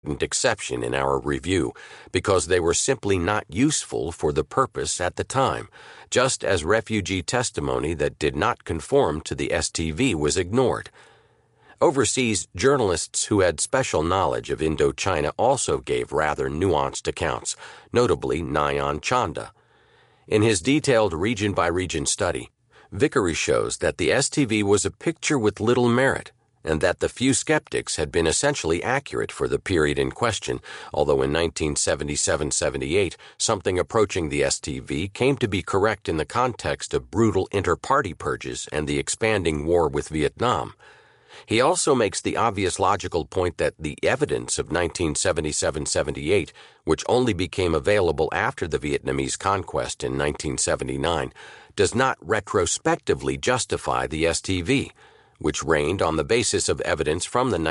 exception in our review because they were simply not useful for the purpose at the time, just as refugee testimony that did not conform to the STV was ignored. Overseas, journalists who had special knowledge of Indochina also gave rather nuanced accounts, notably Nayan Chanda. In his detailed region-by-region study, Vickery shows that the STV was a picture with little merit, and that the few skeptics had been essentially accurate for the period in question, although in 1977-78 something approaching the STV came to be correct in the context of brutal inter-party purges and the expanding war with Vietnam. He also makes the obvious logical point that the evidence of 1977-78, which only became available after the Vietnamese conquest in 1979, does not retrospectively justify the STV, which reigned on the basis of evidence from the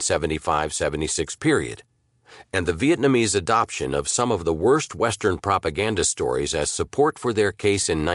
1975-76 period. And the Vietnamese adoption of some of the worst Western propaganda stories as support for their case in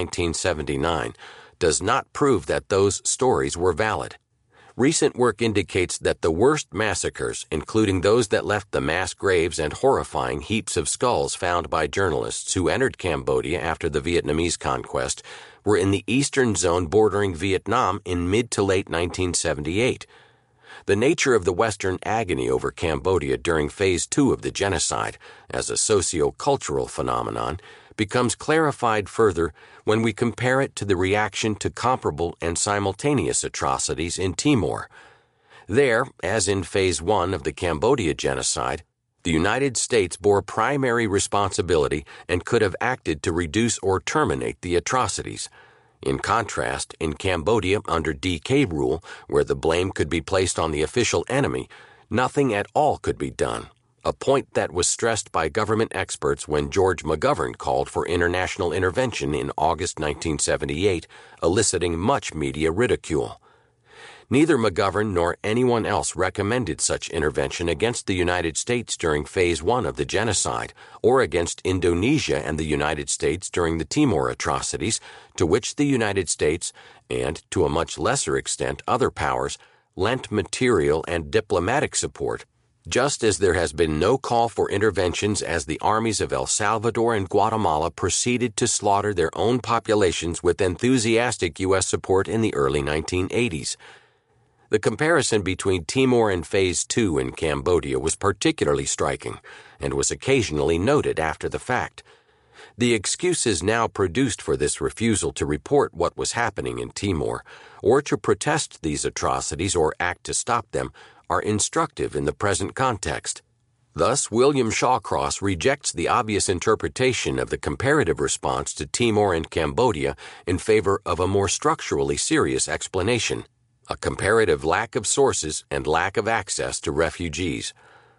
1979 does not prove that those stories were valid. Recent work indicates that the worst massacres, including those that left the mass graves and horrifying heaps of skulls found by journalists who entered Cambodia after the Vietnamese conquest, were in the eastern zone bordering Vietnam in mid to late 1978. The nature of the Western agony over Cambodia during Phase 2 of the genocide, as a socio-cultural phenomenon, becomes clarified further when we compare it to the reaction to comparable and simultaneous atrocities in Timor. There, as in Phase 1 of the Cambodia genocide, the United States bore primary responsibility and could have acted to reduce or terminate the atrocities. In contrast, in Cambodia under DK rule, where the blame could be placed on the official enemy, nothing at all could be done, a point that was stressed by government experts when George McGovern called for international intervention in August 1978, eliciting much media ridicule. Neither McGovern nor anyone else recommended such intervention against the United States during Phase 1 of the genocide, or against Indonesia and the United States during the Timor atrocities, to which the United States, and to a much lesser extent other powers, lent material and diplomatic support, just as there has been no call for interventions as the armies of El Salvador and Guatemala proceeded to slaughter their own populations with enthusiastic U.S. support in the early 1980s. The comparison between Timor and Phase 2 in Cambodia was particularly striking and was occasionally noted after the fact. The excuses now produced for this refusal to report what was happening in Timor, or to protest these atrocities or act to stop them, are instructive in the present context. Thus, William Shawcross rejects the obvious interpretation of the comparative response to Timor and Cambodia in favor of a more structurally serious explanation: a comparative lack of sources and lack of access to refugees.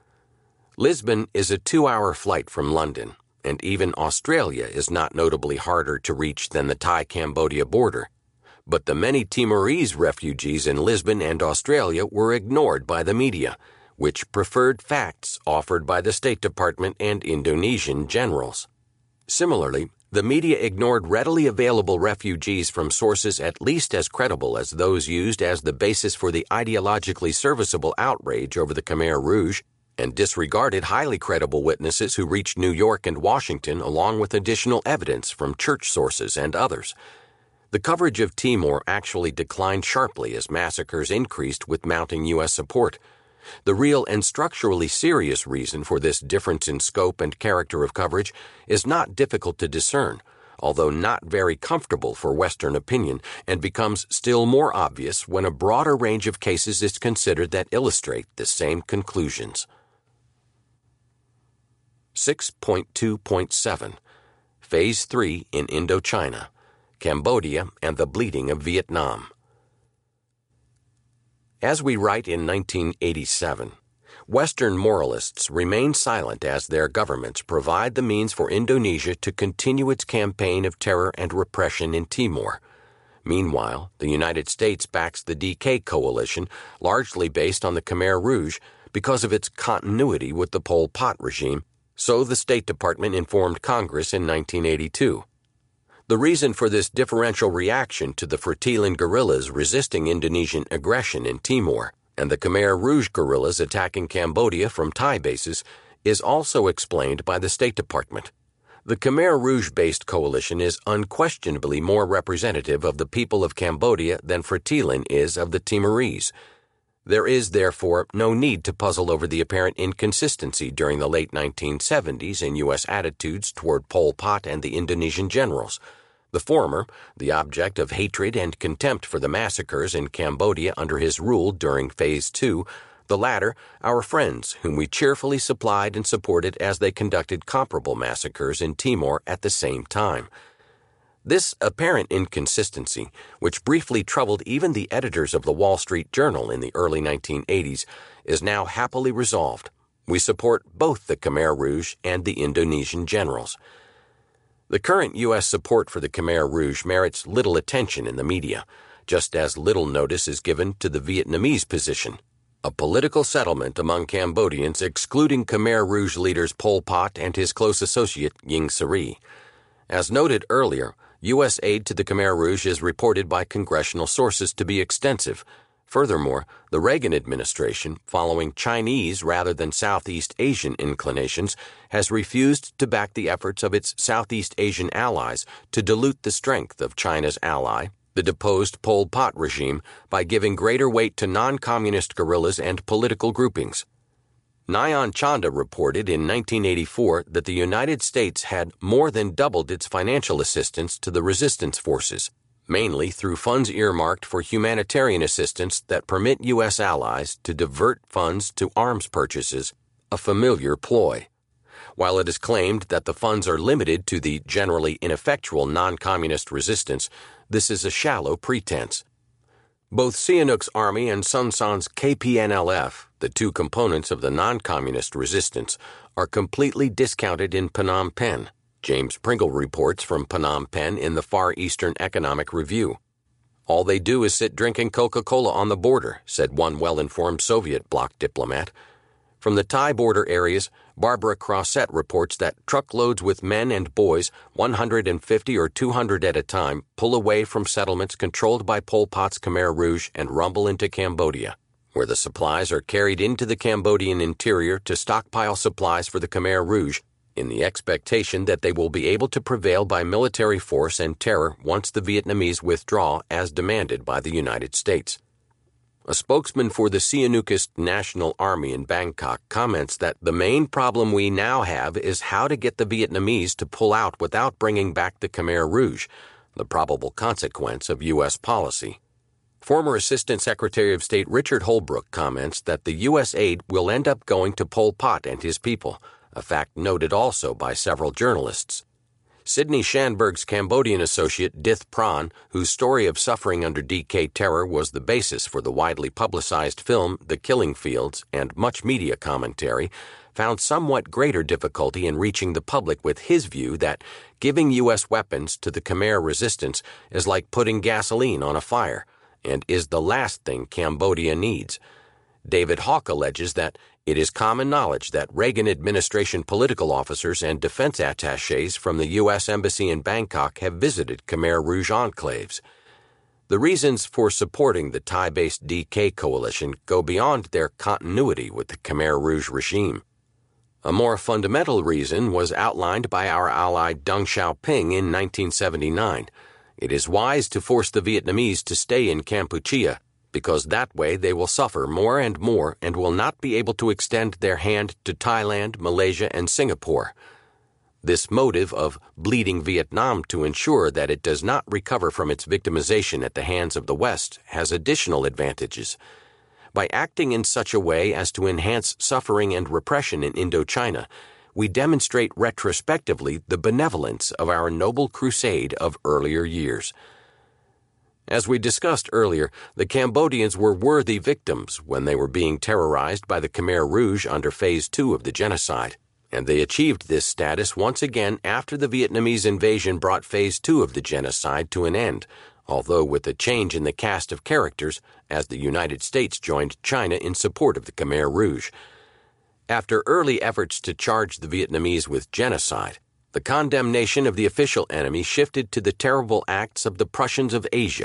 Lisbon is a 2-hour flight from London, and even Australia is not notably harder to reach than the Thai-Cambodia border. But the many Timorese refugees in Lisbon and Australia were ignored by the media, which preferred facts offered by the State Department and Indonesian generals. Similarly, the media ignored readily available refugees from sources at least as credible as those used as the basis for the ideologically serviceable outrage over the Khmer Rouge, and disregarded highly credible witnesses who reached New York and Washington along with additional evidence from church sources and others. The coverage of Timor actually declined sharply as massacres increased with mounting U.S. support. The real and structurally serious reason for this difference in scope and character of coverage is not difficult to discern, although not very comfortable for Western opinion, and becomes still more obvious when a broader range of cases is considered that illustrate the same conclusions. 6.2.7 Phase 3 in Indochina, Cambodia and the Bleeding of Vietnam. As we write in 1987, Western moralists remain silent as their governments provide the means for Indonesia to continue its campaign of terror and repression in Timor. Meanwhile, the United States backs the DK coalition, largely based on the Khmer Rouge, because of its continuity with the Pol Pot regime, so the State Department informed Congress in 1982. The reason for this differential reaction to the Fretilan guerrillas resisting Indonesian aggression in Timor and the Khmer Rouge guerrillas attacking Cambodia from Thai bases is also explained by the State Department. The Khmer Rouge-based coalition is unquestionably more representative of the people of Cambodia than Fretilin is of the Timorese. There is, therefore, no need to puzzle over the apparent inconsistency during the late 1970s in U.S. attitudes toward Pol Pot and the Indonesian generals. The former, the object of hatred and contempt for the massacres in Cambodia under his rule during Phase 2, the latter, our friends whom we cheerfully supplied and supported as they conducted comparable massacres in Timor at the same time. This apparent inconsistency, which briefly troubled even the editors of the Wall Street Journal in the early 1980s, is now happily resolved. We support both the Khmer Rouge and the Indonesian generals. The current U.S. support for the Khmer Rouge merits little attention in the media, just as little notice is given to the Vietnamese position, a political settlement among Cambodians excluding Khmer Rouge leaders Pol Pot and his close associate Ieng Sary. As noted earlier, U.S. aid to the Khmer Rouge is reported by congressional sources to be extensive. Furthermore, the Reagan administration, following Chinese rather than Southeast Asian inclinations, has refused to back the efforts of its Southeast Asian allies to dilute the strength of China's ally, the deposed Pol Pot regime, by giving greater weight to non-communist guerrillas and political groupings. Nyan Chanda reported in 1984 that the United States had more than doubled its financial assistance to the resistance forces, mainly through funds earmarked for humanitarian assistance that permit U.S. allies to divert funds to arms purchases, a familiar ploy. While it is claimed that the funds are limited to the generally ineffectual non-communist resistance, this is a shallow pretense. Both Sihanouk's army and Son San's KPNLF, the two components of the non-communist resistance, are completely discounted in Phnom Penh. James Pringle reports from Phnom Penh in the Far Eastern Economic Review. All they do is sit drinking Coca-Cola on the border, said one well-informed Soviet bloc diplomat. From the Thai border areas, Barbara Crossett reports that truckloads with men and boys, 150 or 200 at a time, pull away from settlements controlled by Pol Pot's Khmer Rouge and rumble into Cambodia, where the supplies are carried into the Cambodian interior to stockpile supplies for the Khmer Rouge, in the expectation that they will be able to prevail by military force and terror once the Vietnamese withdraw as demanded by the United States. A spokesman for the Sihanoukist National Army in Bangkok comments that the main problem we now have is how to get the Vietnamese to pull out without bringing back the Khmer Rouge, the probable consequence of U.S. policy. Former Assistant Secretary of State Richard Holbrooke comments that the U.S. aid will end up going to Pol Pot and his people, a fact noted also by several journalists. Sidney Schanberg's Cambodian associate Dith Pran, whose story of suffering under DK terror was the basis for the widely publicized film The Killing Fields and much media commentary, found somewhat greater difficulty in reaching the public with his view that giving U.S. weapons to the Khmer resistance is like putting gasoline on a fire, and is the last thing Cambodia needs. David Hawk alleges that it is common knowledge that Reagan administration political officers and defense attachés from the U.S. Embassy in Bangkok have visited Khmer Rouge enclaves. The reasons for supporting the Thai-based DK coalition go beyond their continuity with the Khmer Rouge regime. A more fundamental reason was outlined by our ally Deng Xiaoping in 1979. It is wise to force the Vietnamese to stay in Kampuchea, because that way they will suffer more and will not be able to extend their hand to Thailand, Malaysia, and Singapore. This motive of bleeding Vietnam to ensure that it does not recover from its victimization at the hands of the West has additional advantages. By acting in such a way as to enhance suffering and repression in Indochina, we demonstrate retrospectively the benevolence of our noble crusade of earlier years. As we discussed earlier, the Cambodians were worthy victims when they were being terrorized by the Khmer Rouge under Phase 2 of the genocide, and they achieved this status once again after the Vietnamese invasion brought Phase 2 of the genocide to an end, although with a change in the cast of characters as the United States joined China in support of the Khmer Rouge. After early efforts to charge the Vietnamese with genocide, the condemnation of the official enemy shifted to the terrible acts of the Prussians of Asia,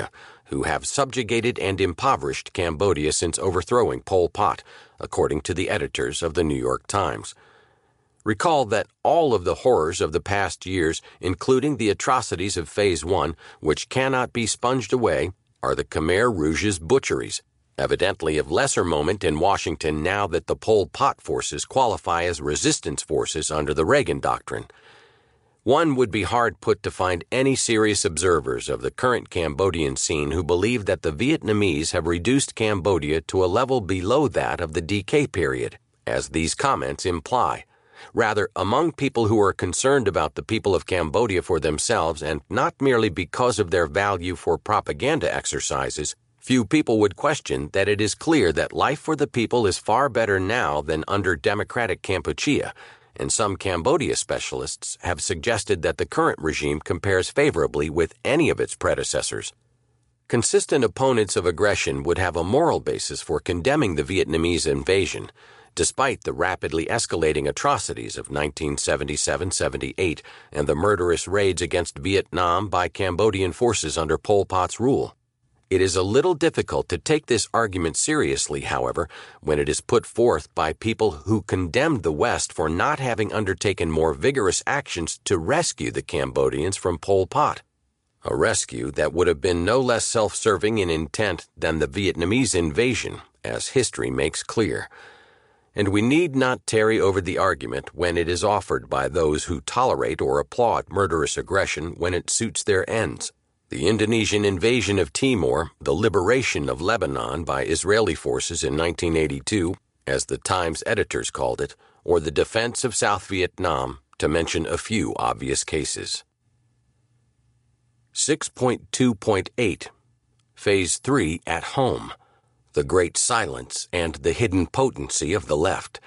who have subjugated and impoverished Cambodia since overthrowing Pol Pot, according to the editors of the New York Times. Recall that all of the horrors of the past years, including the atrocities of Phase 1, which cannot be sponged away, are the Khmer Rouge's butcheries, evidently of lesser moment in Washington now that the Pol Pot forces qualify as resistance forces under the Reagan Doctrine. One would be hard put to find any serious observers of the current Cambodian scene who believe that the Vietnamese have reduced Cambodia to a level below that of the DK period, as these comments imply. Rather, among people who are concerned about the people of Cambodia for themselves and not merely because of their value for propaganda exercises, few people would question that it is clear that life for the people is far better now than under democratic Kampuchea, and some Cambodia specialists have suggested that the current regime compares favorably with any of its predecessors. Consistent opponents of aggression would have a moral basis for condemning the Vietnamese invasion, despite the rapidly escalating atrocities of 1977-78 and the murderous raids against Vietnam by Cambodian forces under Pol Pot's rule. It is a little difficult to take this argument seriously, however, when it is put forth by people who condemned the West for not having undertaken more vigorous actions to rescue the Cambodians from Pol Pot, a rescue that would have been no less self-serving in intent than the Vietnamese invasion, as history makes clear. And we need not tarry over the argument when it is offered by those who tolerate or applaud murderous aggression when it suits their ends. The Indonesian invasion of Timor, the liberation of Lebanon by Israeli forces in 1982, as the Times editors called it, or the defense of South Vietnam, to mention a few obvious cases. 6.2.8 Phase 3 at Home: The Great Silence and the Hidden Potency of the Left.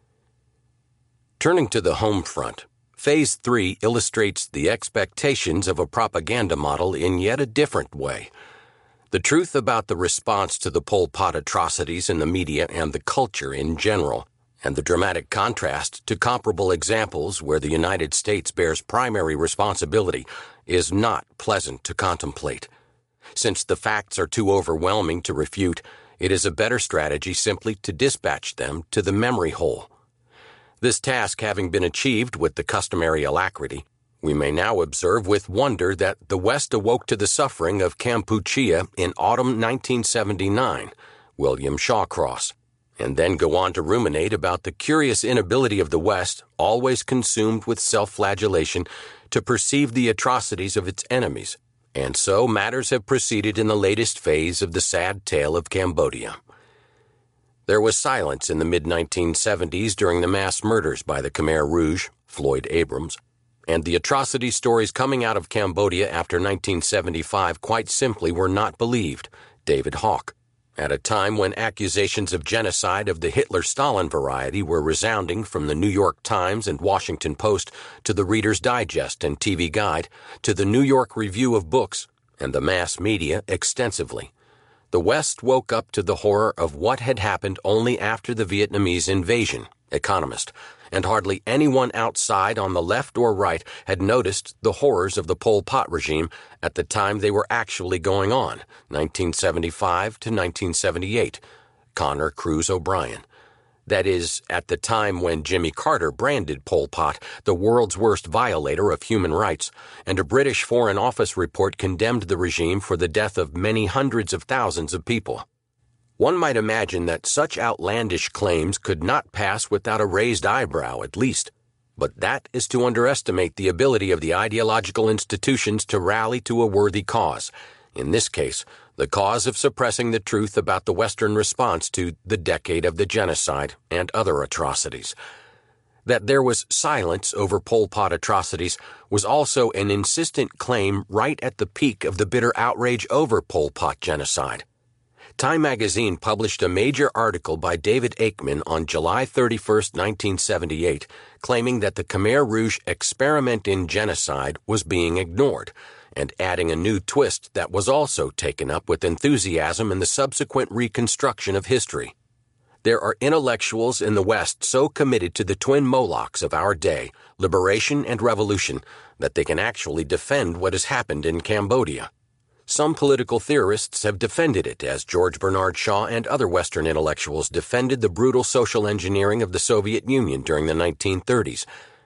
Turning to the home front, Phase 3 illustrates the expectations of a propaganda model in yet a different way. The truth about the response to the Pol Pot atrocities in the media and the culture in general, and the dramatic contrast to comparable examples where the United States bears primary responsibility, is not pleasant to contemplate. Since the facts are too overwhelming to refute, it is a better strategy simply to dispatch them to the memory hole. This task having been achieved with the customary alacrity, we may now observe with wonder that the West awoke to the suffering of Kampuchea in autumn 1979, William Shawcross, and then go on to ruminate about the curious inability of the West, always consumed with self-flagellation, to perceive the atrocities of its enemies. And so matters have proceeded in the latest phase of the sad tale of Cambodia. There was silence in the mid-1970s during the mass murders by the Khmer Rouge, Floyd Abrams, and the atrocity stories coming out of Cambodia after 1975 quite simply were not believed, David Hawke, at a time when accusations of genocide of the Hitler-Stalin variety were resounding from the New York Times and Washington Post to the Reader's Digest and TV Guide to the New York Review of Books and the mass media extensively. The West woke up to the horror of what had happened only after the Vietnamese invasion, Economist, and hardly anyone outside on the left or right had noticed the horrors of the Pol Pot regime at the time they were actually going on, 1975 to 1978, Connor Cruz O'Brien. That is, at the time when Jimmy Carter branded Pol Pot the world's worst violator of human rights, and a British Foreign Office report condemned the regime for the death of many hundreds of thousands of people. One might imagine that such outlandish claims could not pass without a raised eyebrow at least, but that is to underestimate the ability of the ideological institutions to rally to a worthy cause, in this case, the cause of suppressing the truth about the Western response to the decade of the genocide and other atrocities. That there was silence over Pol Pot atrocities was also an insistent claim right at the peak of the bitter outrage over Pol Pot genocide. Time magazine published a major article by David Aikman on July 31, 1978, claiming that the Khmer Rouge experiment in genocide was being ignored, and adding a new twist that was also taken up with enthusiasm in the subsequent reconstruction of history. There are intellectuals in the West so committed to the twin Molochs of our day, liberation and revolution, that they can actually defend what has happened in Cambodia. some political theorists have defended it as George Bernard Shaw and other Western intellectuals defended the brutal social engineering of the Soviet Union during the 1930s.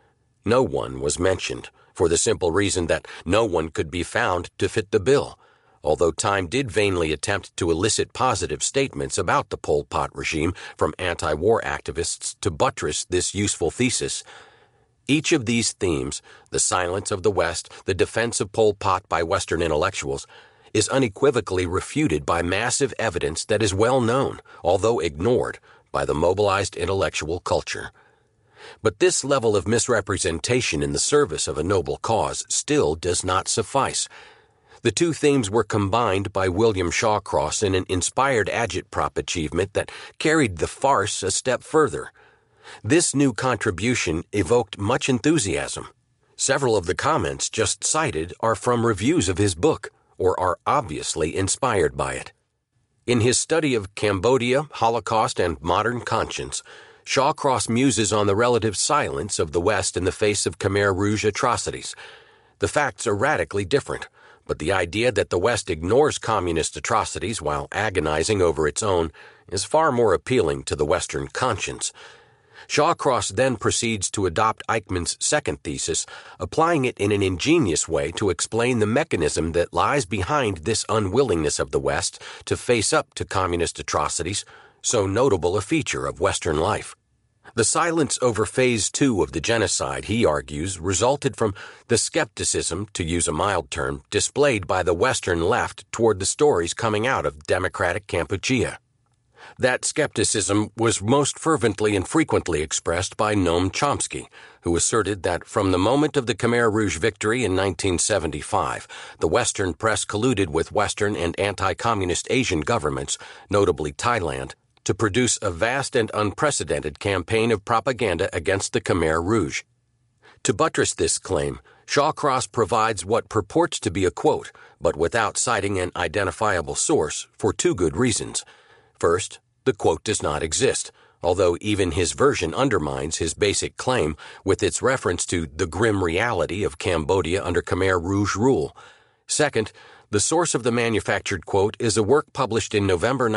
No one was mentioned, for the simple reason that no one could be found to fit the bill, although Time did vainly attempt to elicit positive statements about the Pol Pot regime from anti-war activists to buttress this useful thesis. Each of these themes, the silence of the West, the defense of Pol Pot by Western intellectuals, is unequivocally refuted by massive evidence that is well known, although ignored, by the mobilized intellectual culture. But this level of misrepresentation in the service of a noble cause still does not suffice. The two themes were combined by William Shawcross in an inspired agitprop achievement that carried the farce a step further. This new contribution evoked much enthusiasm. Several of the comments just cited are from reviews of his book, or are obviously inspired by it. In his study of Cambodia, Holocaust, and modern conscience, Shawcross muses on the relative silence of the West in the face of Khmer Rouge atrocities. The facts are radically different, but the idea that the West ignores communist atrocities while agonizing over its own is far more appealing to the Western conscience. Shawcross then proceeds to adopt Eichmann's second thesis, applying it in an ingenious way to explain the mechanism that lies behind this unwillingness of the West to face up to communist atrocities, so notable a feature of Western life. The silence over Phase 2 of the genocide, he argues, resulted from the skepticism, to use a mild term, displayed by the Western left toward the stories coming out of democratic Kampuchea. That skepticism was most fervently and frequently expressed by Noam Chomsky, who asserted that from the moment of the Khmer Rouge victory in 1975, the Western press colluded with Western and anti-communist Asian governments, notably Thailand, to produce a vast and unprecedented campaign of propaganda against the Khmer Rouge. To buttress this claim, Shawcross provides what purports to be a quote, but without citing an identifiable source, for two good reasons. First, the quote does not exist, although even his version undermines his basic claim with its reference to the grim reality of Cambodia under Khmer Rouge rule. Second, the source of the manufactured quote is a work published in November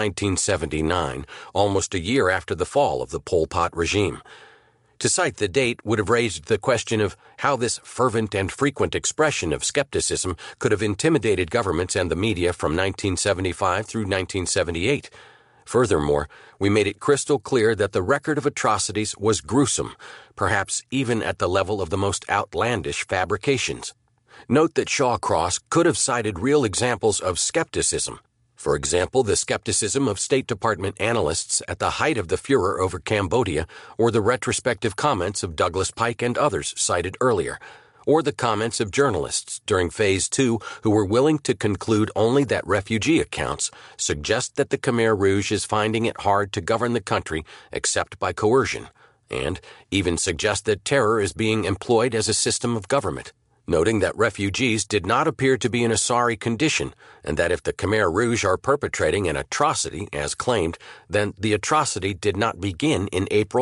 1979, almost a year after the fall of the Pol Pot regime. To cite the date would have raised the question of how this fervent and frequent expression of skepticism could have intimidated governments and the media from 1975 through 1978. Furthermore, we made it crystal clear that the record of atrocities was gruesome, perhaps even at the level of the most outlandish fabrications. Note that Shawcross could have cited real examples of skepticism. For example, the skepticism of State Department analysts at the height of the furor over Cambodia, or the retrospective comments of Douglas Pike and others cited earlier, or the comments of journalists during Phase 2 who were willing to conclude only that refugee accounts suggest that the Khmer Rouge is finding it hard to govern the country except by coercion, and even suggest that terror is being employed as a system of government, noting that refugees did not appear to be in a sorry condition, and that if the Khmer Rouge are perpetrating an atrocity, as claimed, then the atrocity did not begin in April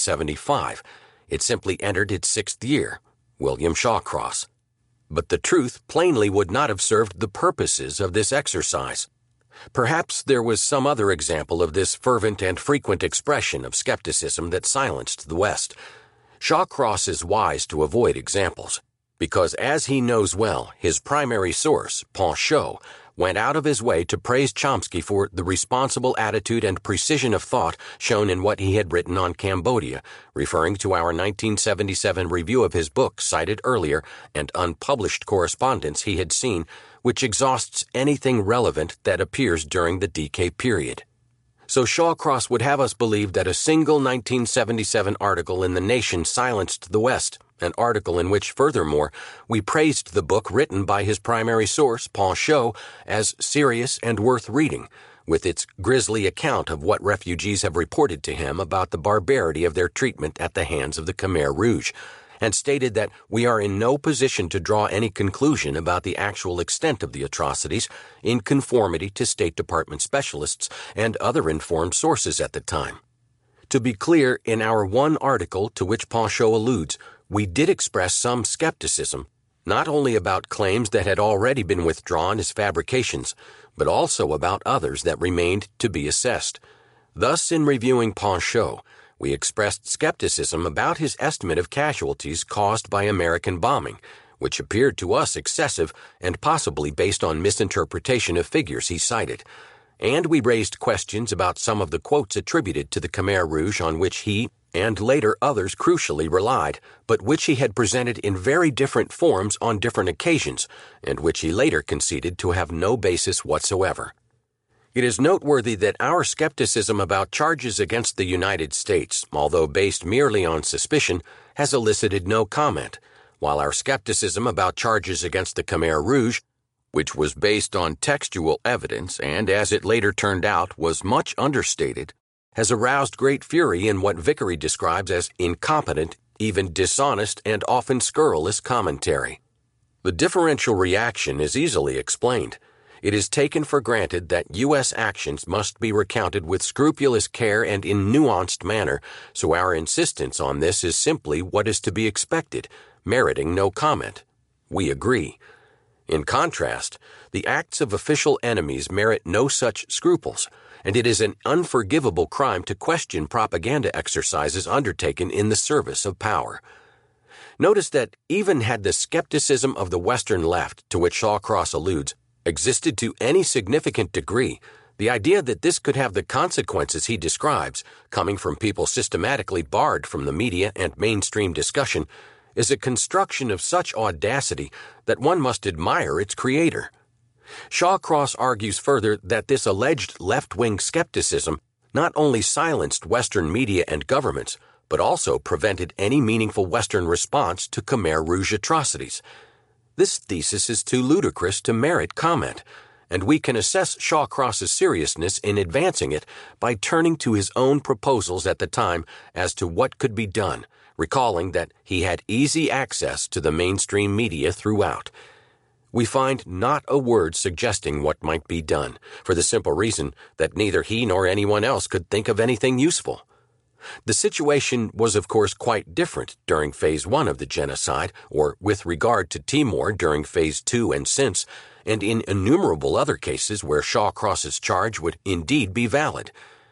1975. It simply entered its sixth year. William Shawcross. But the truth plainly would not have served the purposes of this exercise. Perhaps there was some other example of this fervent and frequent expression of skepticism that silenced the West. Shawcross is wise to avoid examples, because as he knows well, his primary source, Panchaud, went out of his way to praise Chomsky for the responsible attitude and precision of thought shown in what he had written on Cambodia, referring to our 1977 review of his book cited earlier and unpublished correspondence he had seen, which exhausts anything relevant that appears during the DK period. So Shawcross would have us believe that a single 1977 article in The Nation silenced the West, an article in which, furthermore, we praised the book written by his primary source, Panchaud, as serious and worth reading, with its grisly account of what refugees have reported to him about the barbarity of their treatment at the hands of the Khmer Rouge, and stated that we are in no position to draw any conclusion about the actual extent of the atrocities in conformity to State Department specialists and other informed sources at the time. To be clear, in our one article to which Panchaud alludes, we did express some skepticism, not only about claims that had already been withdrawn as fabrications, but also about others that remained to be assessed. Thus, in reviewing Panchaud, we expressed skepticism about his estimate of casualties caused by American bombing, which appeared to us excessive and possibly based on misinterpretation of figures he cited. And we raised questions about some of the quotes attributed to the Khmer Rouge on which he, and later others crucially relied, but which he had presented in very different forms on different occasions, and which he later conceded to have no basis whatsoever. It is noteworthy that our skepticism about charges against the United States, although based merely on suspicion, has elicited no comment, while our skepticism about charges against the Khmer Rouge, which was based on textual evidence and, as it later turned out, was much understated, has aroused great fury in what Vickery describes as incompetent, even dishonest, and often scurrilous commentary. The differential reaction is easily explained. It is taken for granted that U.S. actions must be recounted with scrupulous care and in nuanced manner, so our insistence on this is simply what is to be expected, meriting no comment. We agree. In contrast, the acts of official enemies merit no such scruples, and it is an unforgivable crime to question propaganda exercises undertaken in the service of power. Notice that even had the skepticism of the Western left, to which Shawcross alludes, existed to any significant degree, the idea that this could have the consequences he describes, coming from people systematically barred from the media and mainstream discussion, is a construction of such audacity that one must admire its creator. Shawcross argues further that this alleged left-wing skepticism not only silenced Western media and governments, but also prevented any meaningful Western response to Khmer Rouge atrocities. This thesis is too ludicrous to merit comment, and we can assess Shawcross's seriousness in advancing it by turning to his own proposals at the time as to what could be done, recalling that he had easy access to the mainstream media throughout. We find not a word suggesting what might be done, for the simple reason that neither he nor anyone else could think of anything useful. The situation was of course quite different during Phase 1 of the genocide, or with regard to Timor during Phase 2 and since, and in innumerable other cases where Shawcross's charge would indeed be valid.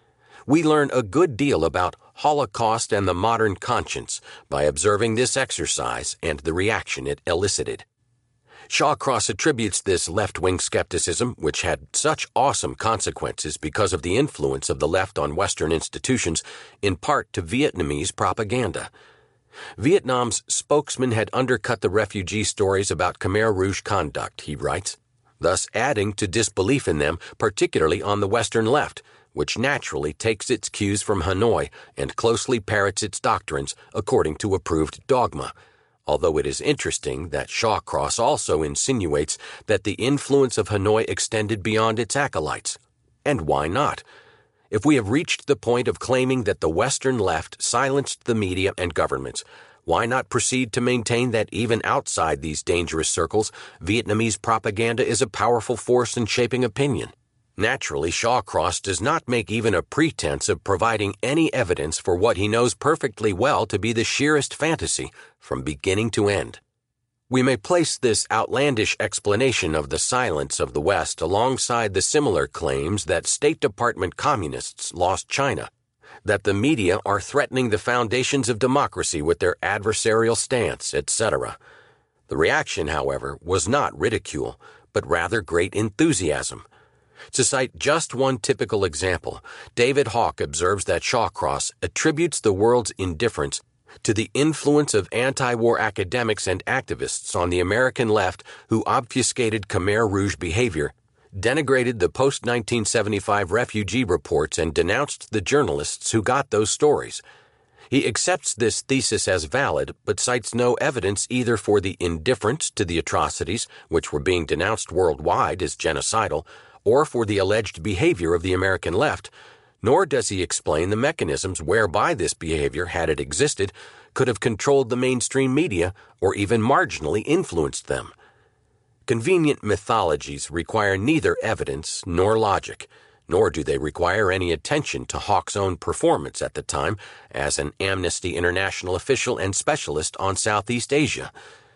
We learn a good deal about Holocaust and the modern conscience by observing this exercise and the reaction it elicited. Shawcross attributes this left-wing skepticism, which had such awesome consequences because of the influence of the left on Western institutions, in part to Vietnamese propaganda. Vietnam's spokesman had undercut the refugee stories about Khmer Rouge conduct, he writes, thus adding to disbelief in them, particularly on the Western left, which naturally takes its cues from Hanoi and closely parrots its doctrines according to approved dogma. Although it is interesting that Shawcross also insinuates that the influence of Hanoi extended beyond its acolytes. And why not? If we have reached the point of claiming that the Western left silenced the media and governments, why not proceed to maintain that even outside these dangerous circles, Vietnamese propaganda is a powerful force in shaping opinion? Naturally, Shawcross does not make even a pretense of providing any evidence for what he knows perfectly well to be the sheerest fantasy from beginning to end. We may place this outlandish explanation of the silence of the West alongside the similar claims that State Department communists lost China, that the media are threatening the foundations of democracy with their adversarial stance, etc. The reaction, however, was not ridicule, but rather great enthusiasm. To cite just one typical example, David Hawke observes that Shawcross attributes the world's indifference to the influence of anti-war academics and activists on the American left who obfuscated Khmer Rouge behavior, denigrated the post-1975 refugee reports, and denounced the journalists who got those stories. He accepts this thesis as valid, but cites no evidence either for the indifference to the atrocities, which were being denounced worldwide as genocidal, or for the alleged behavior of the American left, nor does he explain the mechanisms whereby this behavior, had it existed, could have controlled the mainstream media or even marginally influenced them. Convenient mythologies require neither evidence nor logic, nor do they require any attention to Hawke's own performance at the time as an Amnesty International official and specialist on Southeast Asia.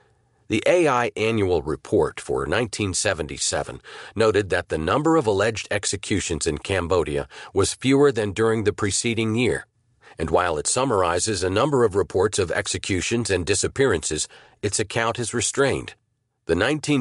The AI Annual Report for 1977 noted that the number of alleged executions in Cambodia was fewer than during the preceding year, and while it summarizes a number of reports of executions and disappearances, its account is restrained. The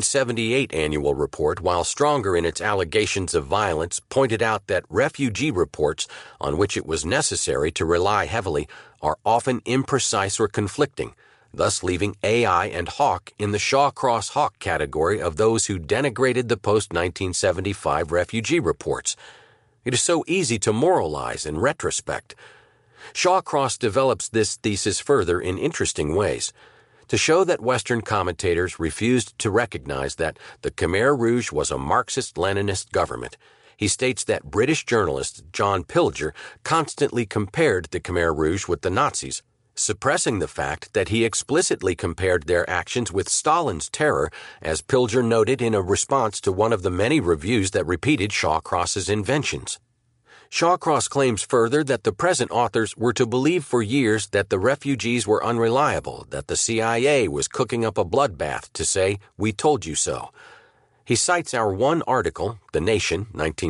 1978 Annual Report, while stronger in its allegations of violence, pointed out that refugee reports, on which it was necessary to rely heavily, are often imprecise or conflicting, thus leaving AI and Hawk in the Shawcross-Hawk category of those who denigrated the post-1975 refugee reports. It is so easy to moralize in retrospect. Shawcross develops this thesis further in interesting ways. To show that Western commentators refused to recognize that the Khmer Rouge was a Marxist-Leninist government, he states that British journalist John Pilger constantly compared the Khmer Rouge with the Nazis, suppressing the fact that he explicitly compared their actions with Stalin's terror, as Pilger noted in a response to one of the many reviews that repeated Shawcross's inventions. Shawcross claims further that the present authors were to believe for years that the refugees were unreliable, that the CIA was cooking up a bloodbath to say, "We told you so." He cites our one article, The Nation,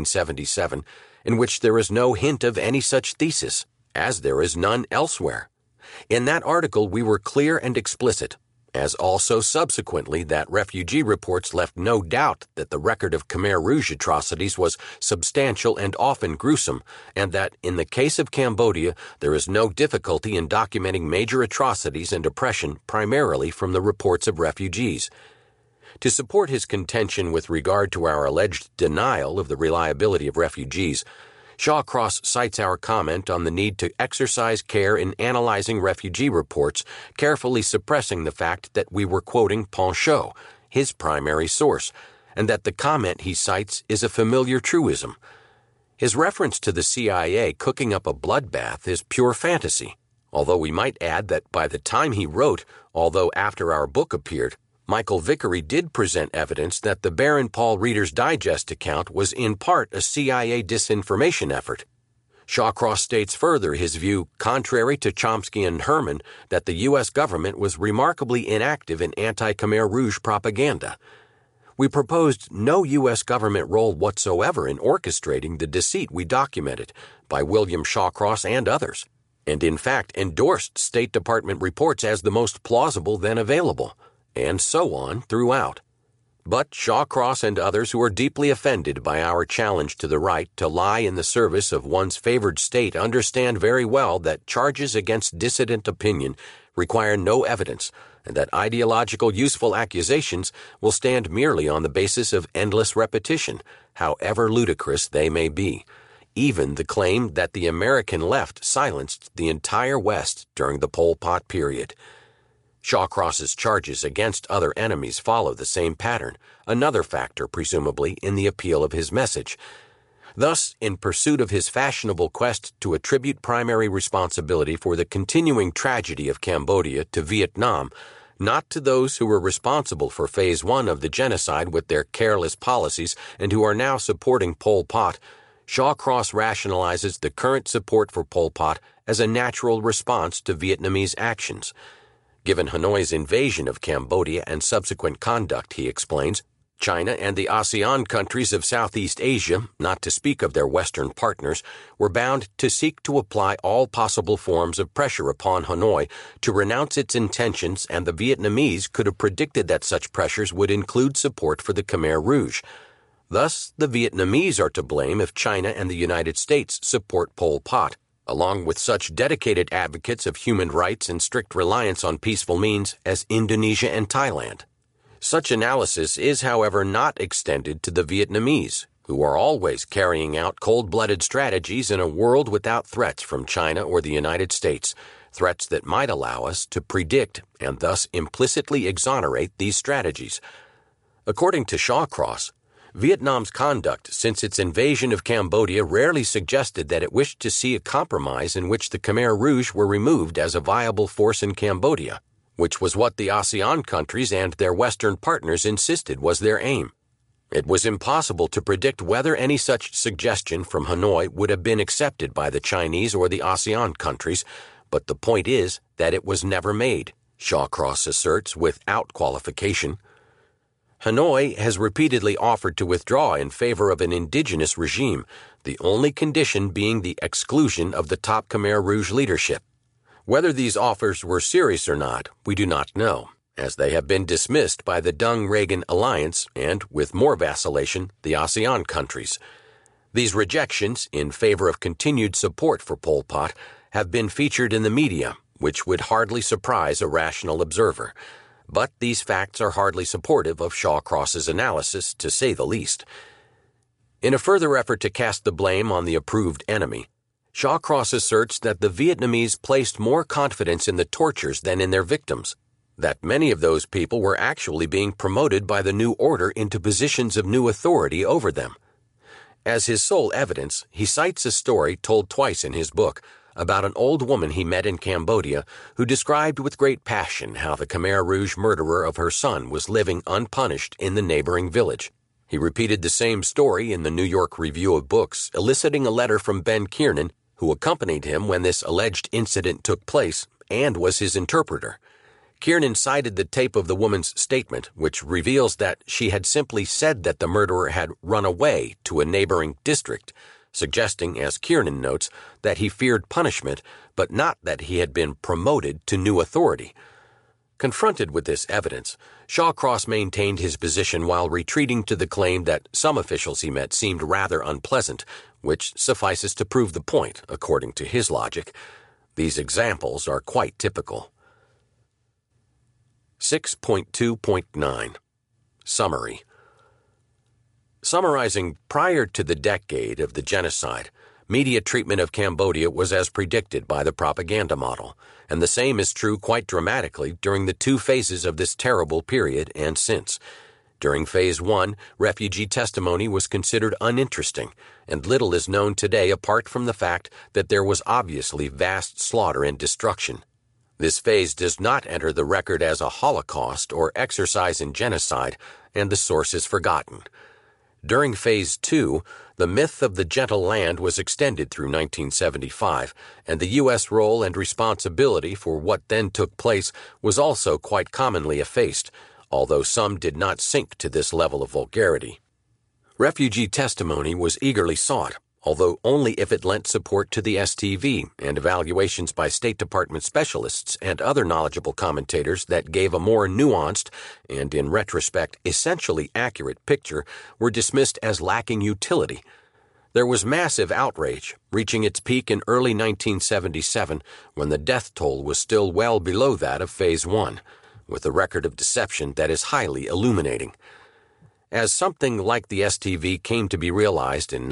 1977, in which there is no hint of any such thesis, as there is none elsewhere. In that article we were clear and explicit, as also subsequently that refugee reports left no doubt that the record of Khmer Rouge atrocities was substantial and often gruesome, and that in the case of Cambodia there is no difficulty in documenting major atrocities and oppression primarily from the reports of refugees. To support his contention with regard to our alleged denial of the reliability of refugees, Shawcross cites our comment on the need to exercise care in analyzing refugee reports, carefully suppressing the fact that we were quoting Panchaud, his primary source, and that the comment he cites is a familiar truism. His reference to the CIA cooking up a bloodbath is pure fantasy, although we might add that by the time he wrote, although after our book appeared, Michael Vickery did present evidence that the Baron Paul Reader's Digest account was in part a CIA disinformation effort. Shawcross states further his view, contrary to Chomsky and Herman, that the U.S. government was remarkably inactive in anti-Khmer Rouge propaganda. We proposed no U.S. government role whatsoever in orchestrating the deceit we documented by William Shawcross and others, and in fact endorsed State Department reports as the most plausible then available, and so on throughout. But Shawcross and others who are deeply offended by our challenge to the right to lie in the service of one's favored state understand very well that charges against dissident opinion require no evidence, and that ideological useful accusations will stand merely on the basis of endless repetition, however ludicrous they may be. Even the claim that the American left silenced the entire West during the Pol Pot period. Shawcross's charges against other enemies follow the same pattern, another factor, presumably, in the appeal of his message. Thus, in pursuit of his fashionable quest to attribute primary responsibility for the continuing tragedy of Cambodia to Vietnam, not to those who were responsible for Phase 1 of the genocide with their careless policies and who are now supporting Pol Pot, Shawcross rationalizes the current support for Pol Pot as a natural response to Vietnamese actions. Given Hanoi's invasion of Cambodia and subsequent conduct, he explains, China and the ASEAN countries of Southeast Asia, not to speak of their Western partners, were bound to seek to apply all possible forms of pressure upon Hanoi to renounce its intentions, and the Vietnamese could have predicted that such pressures would include support for the Khmer Rouge. Thus, the Vietnamese are to blame if China and the United States support Pol Pot, along with such dedicated advocates of human rights and strict reliance on peaceful means as Indonesia and Thailand. Such analysis is, however, not extended to the Vietnamese, who are always carrying out cold-blooded strategies in a world without threats from China or the United States, threats that might allow us to predict and thus implicitly exonerate these strategies. According to Shawcross, Vietnam's conduct since its invasion of Cambodia rarely suggested that it wished to see a compromise in which the Khmer Rouge were removed as a viable force in Cambodia, which was what the ASEAN countries and their Western partners insisted was their aim. It was impossible to predict whether any such suggestion from Hanoi would have been accepted by the Chinese or the ASEAN countries, but the point is that it was never made, Shawcross asserts without qualification. Hanoi has repeatedly offered to withdraw in favor of an indigenous regime, the only condition being the exclusion of the top Khmer Rouge leadership. Whether these offers were serious or not, we do not know, as they have been dismissed by the Deng-Reagan alliance and, with more vacillation, the ASEAN countries. These rejections, in favor of continued support for Pol Pot, have been featured in the media, which would hardly surprise a rational observer. But these facts are hardly supportive of Shawcross's analysis, to say the least. In a further effort to cast the blame on the approved enemy, Shawcross asserts that the Vietnamese placed more confidence in the tortures than in their victims, that many of those people were actually being promoted by the new order into positions of new authority over them. As his sole evidence, he cites a story told twice in his book about an old woman he met in Cambodia who described with great passion how the Khmer Rouge murderer of her son was living unpunished in the neighboring village. He repeated the same story in the New York Review of Books, eliciting a letter from Ben Kiernan, who accompanied him when this alleged incident took place and was his interpreter. Kiernan cited the tape of the woman's statement, which reveals that she had simply said that the murderer had run away to a neighboring district, suggesting, as Kiernan notes, that he feared punishment, but not that he had been promoted to new authority. Confronted with this evidence, Shawcross maintained his position while retreating to the claim that some officials he met seemed rather unpleasant, which suffices to prove the point, according to his logic. These examples are quite typical. 6.2.9 Summary. Summarizing, prior to the decade of the genocide, media treatment of Cambodia was as predicted by the propaganda model, and the same is true quite dramatically during the two phases of this terrible period and since. During Phase 1, refugee testimony was considered uninteresting, and little is known today apart from the fact that there was obviously vast slaughter and destruction. This phase does not enter the record as a Holocaust or exercise in genocide, and the source is forgotten. During Phase 2, the myth of the Gentle Land was extended through 1975, and the U.S. role and responsibility for what then took place was also quite commonly effaced, although some did not sink to this level of vulgarity. Refugee testimony was eagerly sought, although only if it lent support to the STV and evaluations by State Department specialists and other knowledgeable commentators that gave a more nuanced and, in retrospect, essentially accurate picture were dismissed as lacking utility. There was massive outrage, reaching its peak in early 1977 when the death toll was still well below that of Phase 1, with a record of deception that is highly illuminating. As something like the STV came to be realized in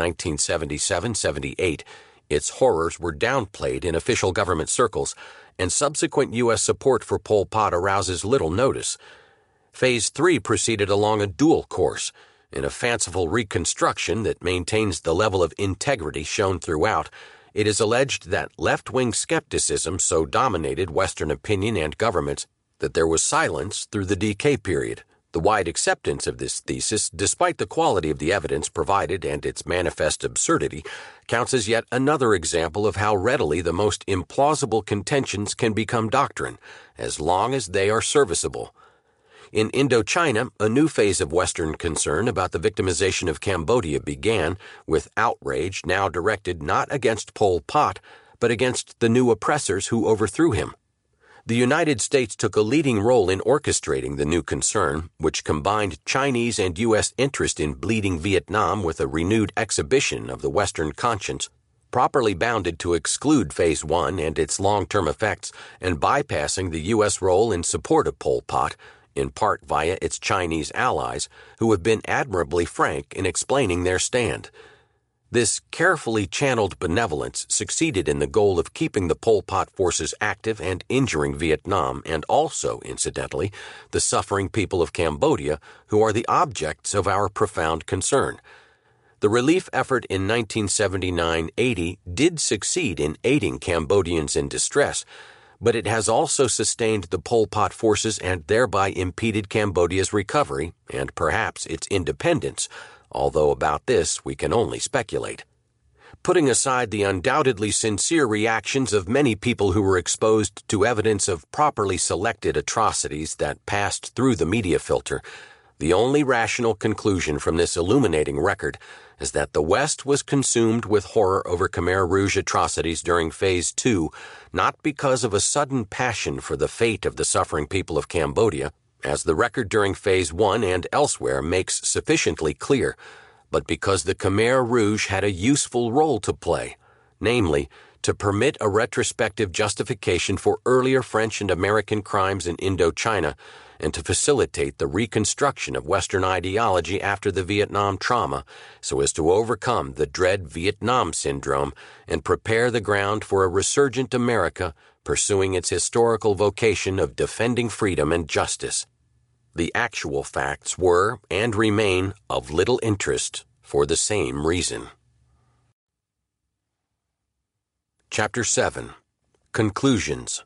1977-78, its horrors were downplayed in official government circles, and subsequent U.S. support for Pol Pot arouses little notice. Phase 3 proceeded along a dual course, in a fanciful reconstruction that maintains the level of integrity shown throughout. It is alleged that left-wing skepticism so dominated Western opinion and governments that there was silence through the decay period. The wide acceptance of this thesis, despite the quality of the evidence provided and its manifest absurdity, counts as yet another example of how readily the most implausible contentions can become doctrine, as long as they are serviceable. In Indochina, a new phase of Western concern about the victimization of Cambodia began, with outrage now directed not against Pol Pot, but against the new oppressors who overthrew him. The United States took a leading role in orchestrating the new concern, which combined Chinese and U.S. interest in bleeding Vietnam with a renewed exhibition of the Western conscience, properly bounded to exclude Phase 1 and its long-term effects, and bypassing the U.S. role in support of Pol Pot, in part via its Chinese allies, who have been admirably frank in explaining their stand. This carefully channeled benevolence succeeded in the goal of keeping the Pol Pot forces active and injuring Vietnam and also, incidentally, the suffering people of Cambodia, who are the objects of our profound concern. The relief effort in 1979-80 did succeed in aiding Cambodians in distress, but it has also sustained the Pol Pot forces and thereby impeded Cambodia's recovery and perhaps its independence, although about this we can only speculate. putting aside the undoubtedly sincere reactions of many people who were exposed to evidence of properly selected atrocities that passed through the media filter, the only rational conclusion from this illuminating record is that the West was consumed with horror over Khmer Rouge atrocities during Phase 2, not because of a sudden passion for the fate of the suffering people of Cambodia, as the record during Phase 1 and elsewhere makes sufficiently clear, but because the Khmer Rouge had a useful role to play, namely, to permit a retrospective justification for earlier French and American crimes in Indochina and to facilitate the reconstruction of Western ideology after the Vietnam trauma so as to overcome the dread Vietnam syndrome and prepare the ground for a resurgent America pursuing its historical vocation of defending freedom and justice. The actual facts were and remain of little interest for the same reason. Chapter 7. Conclusions.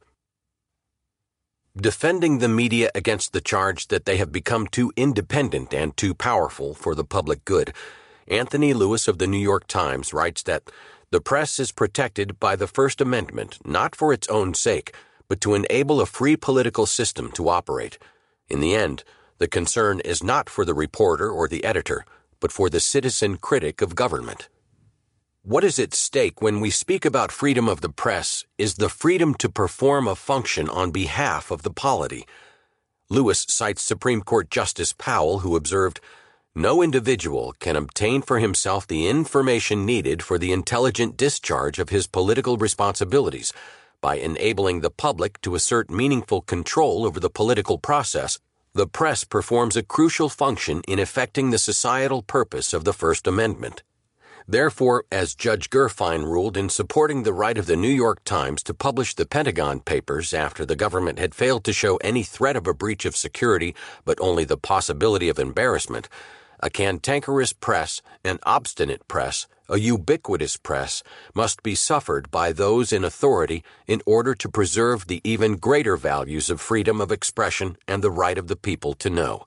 Defending the media against the charge that they have become too independent and too powerful for the public good, Anthony Lewis of the New York Times writes that the press is protected by the First Amendment not for its own sake, but to enable a free political system to operate. In the end, the concern is not for the reporter or the editor, but for the citizen critic of government. What is at stake when we speak about freedom of the press is the freedom to perform a function on behalf of the polity. Lewis cites Supreme Court Justice Powell, who observed, "No individual can obtain for himself the information needed for the intelligent discharge of his political responsibilities by enabling the public to assert meaningful control over the political process. The press performs a crucial function in effecting the societal purpose of the First Amendment." Therefore, as Judge Gerfine ruled in supporting the right of the New York Times to publish the Pentagon Papers after the government had failed to show any threat of a breach of security but only the possibility of embarrassment, a cantankerous press, an obstinate press, a ubiquitous press must be suffered by those in authority in order to preserve the even greater values of freedom of expression and the right of the people to know.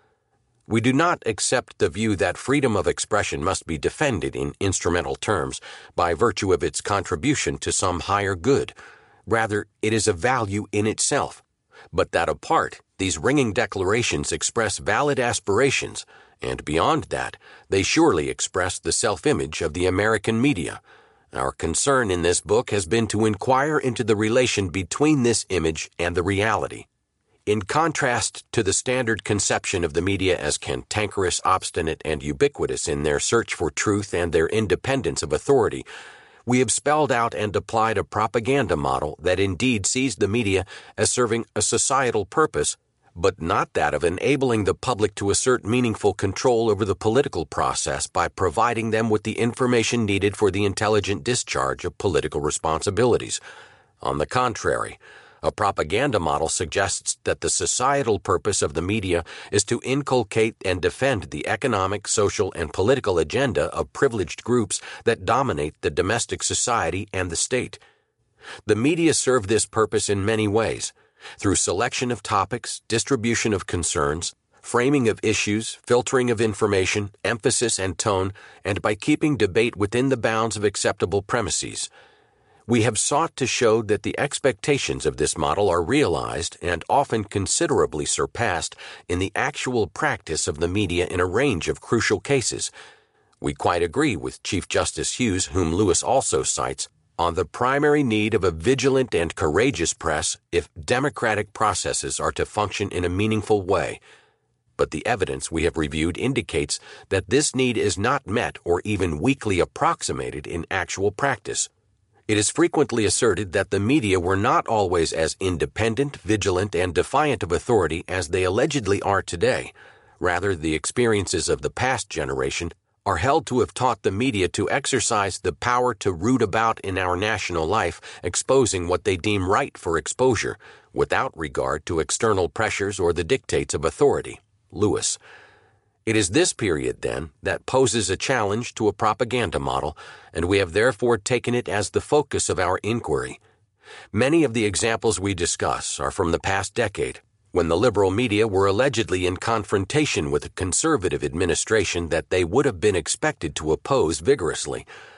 We do not accept the view that freedom of expression must be defended in instrumental terms by virtue of its contribution to some higher good. Rather, it is a value in itself. But that apart, these ringing declarations express valid aspirations, and beyond that, they surely express the self-image of the American media. Our concern in this book has been to inquire into the relation between this image and the reality. In contrast to the standard conception of the media as cantankerous, obstinate, and ubiquitous in their search for truth and their independence of authority, we have spelled out and applied a propaganda model that indeed sees the media as serving a societal purpose, but not that of enabling the public to assert meaningful control over the political process by providing them with the information needed for the intelligent discharge of political responsibilities. On the contrary, a propaganda model suggests that the societal purpose of the media is to inculcate and defend the economic, social, and political agenda of privileged groups that dominate the domestic society and the state. The media serve this purpose in many ways, through selection of topics, distribution of concerns, framing of issues, filtering of information, emphasis and tone, and by keeping debate within the bounds of acceptable premises. We have sought to show that the expectations of this model are realized and often considerably surpassed in the actual practice of the media in a range of crucial cases. We quite agree with Chief Justice Hughes, whom Lewis also cites, on the primary need of a vigilant and courageous press if democratic processes are to function in a meaningful way. But the evidence we have reviewed indicates that this need is not met or even weakly approximated in actual practice. It is frequently asserted that the media were not always as independent, vigilant, and defiant of authority as they allegedly are today. Rather, the experiences of the past generation are held to have taught the media to exercise the power to root about in our national life, exposing what they deem right for exposure, without regard to external pressures or the dictates of authority. Lewis. It is this period, then, that poses a challenge to a propaganda model, and we have therefore taken it as the focus of our inquiry. Many of the examples we discuss are from the past decade, when the liberal media were allegedly in confrontation with a conservative administration that they would have been expected to oppose vigorously.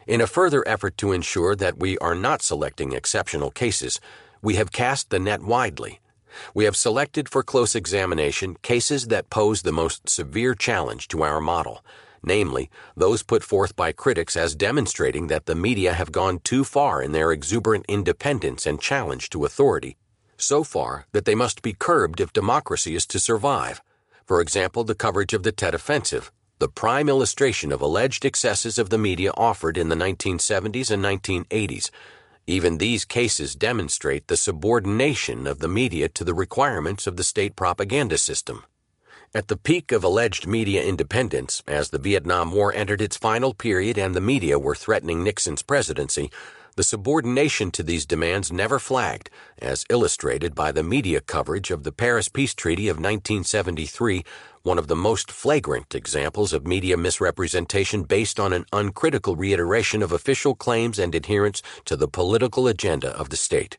In a further effort to ensure that we are not selecting exceptional cases, we have cast the net widely. We have selected for close examination cases that pose the most severe challenge to our model, namely, those put forth by critics as demonstrating that the media have gone too far in their exuberant independence and challenge to authority, so far that they must be curbed if democracy is to survive. For example, the coverage of the Tet Offensive, the prime illustration of alleged excesses of the media offered in the 1970s and 1980s. Even these cases demonstrate the subordination of the media to the requirements of the state propaganda system. At the peak of alleged media independence, as the Vietnam War entered its final period and the media were threatening Nixon's presidency, the subordination to these demands never flagged, as illustrated by the media coverage of the Paris Peace Treaty of 1973, one of the most flagrant examples of media misrepresentation based on an uncritical reiteration of official claims and adherence to the political agenda of the state.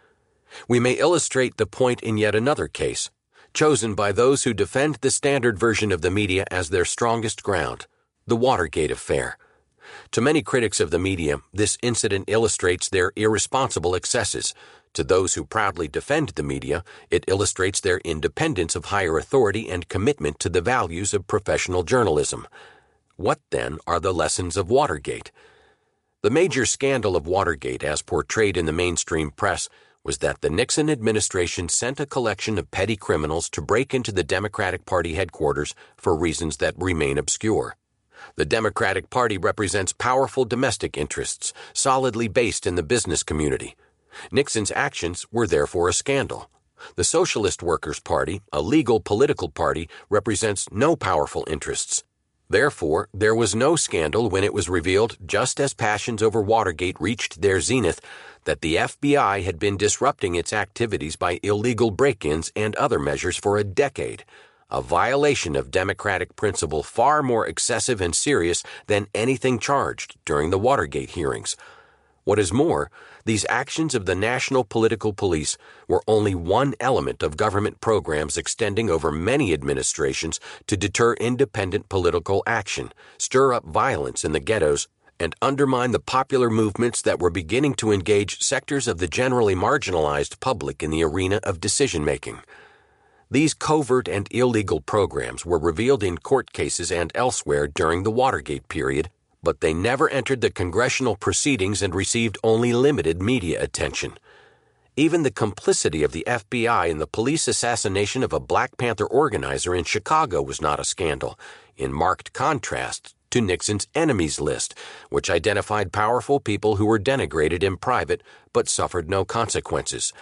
We may illustrate the point in yet another case, chosen by those who defend the standard version of the media as their strongest ground, the Watergate affair. To many critics of the media, this incident illustrates their irresponsible excesses. To those who proudly defend the media, it illustrates their independence of higher authority and commitment to the values of professional journalism. What, then, are the lessons of Watergate? The major scandal of Watergate, as portrayed in the mainstream press, was that the Nixon administration sent a collection of petty criminals to break into the Democratic Party headquarters for reasons that remain obscure. The Democratic Party represents powerful domestic interests, solidly based in the business community. Nixon's actions were therefore a scandal. The Socialist Workers' Party, a legal political party, represents no powerful interests. Therefore, there was no scandal when it was revealed, just as passions over Watergate reached their zenith, that the FBI had been disrupting its activities by illegal break-ins and other measures for a decade, a violation of democratic principle far more excessive and serious than anything charged during the Watergate hearings. What is more, these actions of the National Political Police were only one element of government programs extending over many administrations to deter independent political action, stir up violence in the ghettos, and undermine the popular movements that were beginning to engage sectors of the generally marginalized public in the arena of decision-making. These covert and illegal programs were revealed in court cases and elsewhere during the Watergate period, but they never entered the congressional proceedings and received only limited media attention. Even the complicity of the FBI in the police assassination of a Black Panther organizer in Chicago was not a scandal, in marked contrast to Nixon's enemies list, which identified powerful people who were denigrated in private but suffered no consequences.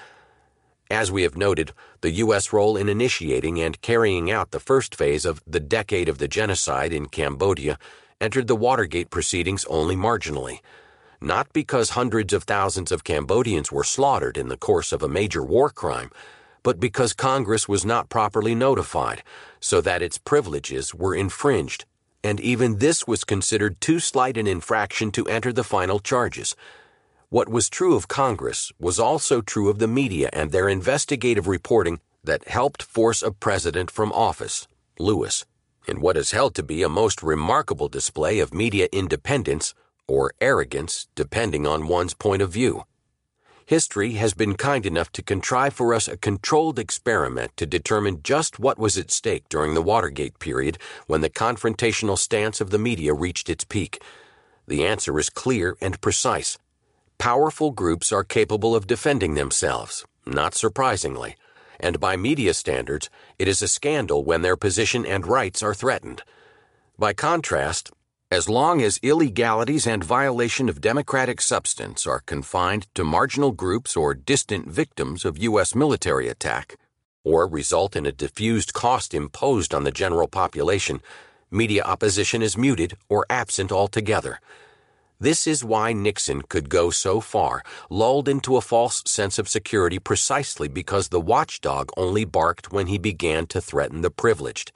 As we have noted, the U.S. role in initiating and carrying out the first phase of the Decade of the Genocide in Cambodia entered the Watergate proceedings only marginally, not because hundreds of thousands of Cambodians were slaughtered in the course of a major war crime, but because Congress was not properly notified, so that its privileges were infringed, and even this was considered too slight an infraction to enter the final charges. What was true of Congress was also true of the media and their investigative reporting that helped force a president from office, Lewis, in what is held to be a most remarkable display of media independence or arrogance, depending on one's point of view. History has been kind enough to contrive for us a controlled experiment to determine just what was at stake during the Watergate period when the confrontational stance of the media reached its peak. The answer is clear and precise. Powerful groups are capable of defending themselves, not surprisingly, and by media standards, it is a scandal when their position and rights are threatened. By contrast, as long as illegalities and violation of democratic substance are confined to marginal groups or distant victims of U.S. military attack, or result in a diffused cost imposed on the general population, media opposition is muted or absent altogether. This is why Nixon could go so far, lulled into a false sense of security precisely because the watchdog only barked when he began to threaten the privileged.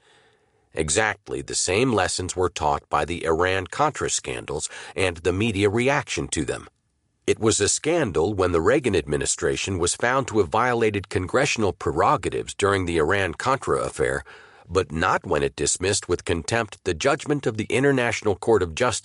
Exactly the same lessons were taught by the Iran-Contra scandals and the media reaction to them. It was a scandal when the Reagan administration was found to have violated congressional prerogatives during the Iran-Contra affair, but not when it dismissed with contempt the judgment of the International Court of Justice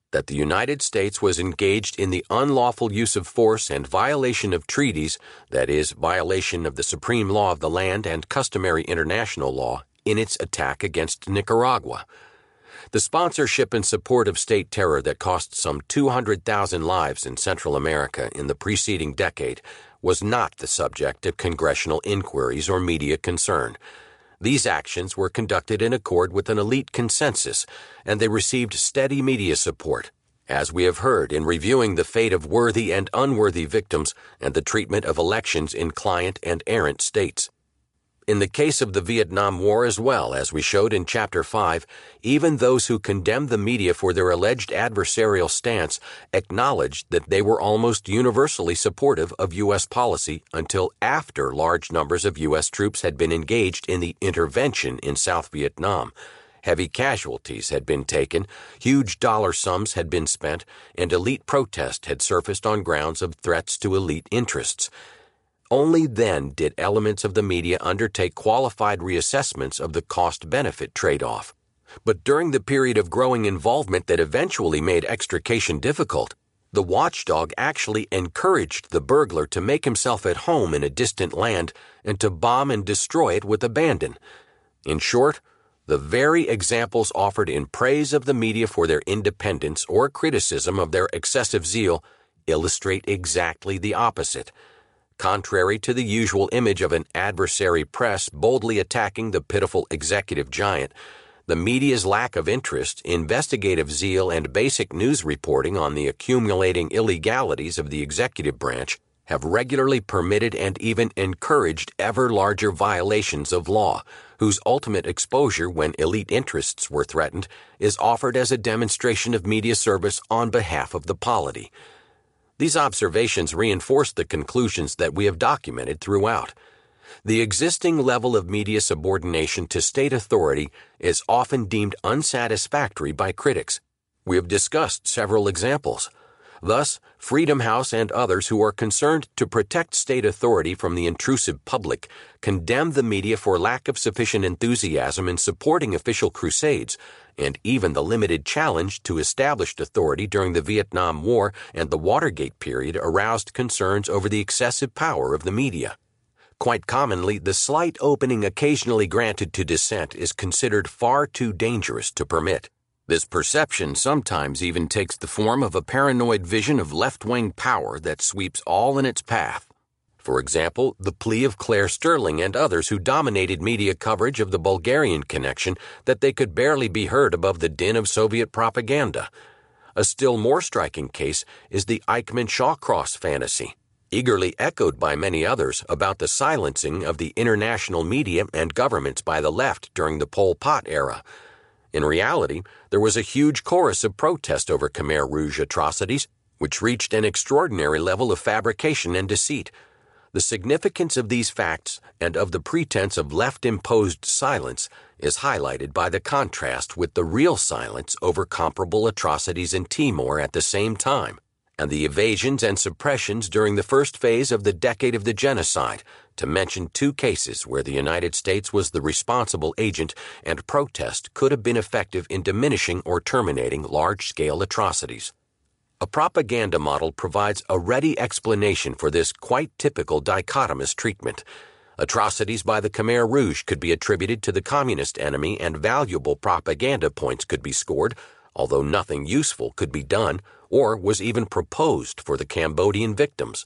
that the United States was engaged in the unlawful use of force and violation of treaties, that is, violation of the supreme law of the land and customary international law, in its attack against Nicaragua. The sponsorship and support of state terror that cost some 200,000 lives in Central America in the preceding decade was not the subject of congressional inquiries or media concern. These actions were conducted in accord with an elite consensus, and they received steady media support, as we have heard in reviewing the fate of worthy and unworthy victims and the treatment of elections in client and errant states. In the case of the Vietnam War as well, as we showed in Chapter 5, even those who condemned the media for their alleged adversarial stance acknowledged that they were almost universally supportive of U.S. policy until after large numbers of U.S. troops had been engaged in the intervention in South Vietnam. Heavy casualties had been taken, huge dollar sums had been spent, and elite protest had surfaced on grounds of threats to elite interests. Only then did elements of the media undertake qualified reassessments of the cost-benefit trade-off. But during the period of growing involvement that eventually made extrication difficult, the watchdog actually encouraged the burglar to make himself at home in a distant land and to bomb and destroy it with abandon. In short, the very examples offered in praise of the media for their independence or criticism of their excessive zeal illustrate exactly the opposite. Contrary to the usual image of an adversary press boldly attacking the pitiful executive giant, the media's lack of interest, investigative zeal, and basic news reporting on the accumulating illegalities of the executive branch have regularly permitted and even encouraged ever larger violations of law, whose ultimate exposure when elite interests were threatened is offered as a demonstration of media service on behalf of the polity. These observations reinforce the conclusions that we have documented throughout. The existing level of media subordination to state authority is often deemed unsatisfactory by critics. We have discussed several examples. Thus, Freedom House and others who are concerned to protect state authority from the intrusive public condemn the media for lack of sufficient enthusiasm in supporting official crusades, and even the limited challenge to established authority during the Vietnam War and the Watergate period aroused concerns over the excessive power of the media. Quite commonly, the slight opening occasionally granted to dissent is considered far too dangerous to permit. This perception sometimes even takes the form of a paranoid vision of left-wing power that sweeps all in its path. For example, the plea of Claire Sterling and others who dominated media coverage of the Bulgarian connection that they could barely be heard above the din of Soviet propaganda. A still more striking case is the Eichmann-Shawcross fantasy, eagerly echoed by many others, about the silencing of the international media and governments by the left during the Pol Pot era. In reality, there was a huge chorus of protest over Khmer Rouge atrocities, which reached an extraordinary level of fabrication and deceit. The significance of these facts and of the pretense of left-imposed silence is highlighted by the contrast with the real silence over comparable atrocities in Timor at the same time, and the evasions and suppressions during the first phase of the decade of the genocide, to mention two cases where the United States was the responsible agent and protest could have been effective in diminishing or terminating large-scale atrocities. A propaganda model provides a ready explanation for this quite typical dichotomous treatment. Atrocities by the Khmer Rouge could be attributed to the communist enemy and valuable propaganda points could be scored, although nothing useful could be done or was even proposed for the Cambodian victims.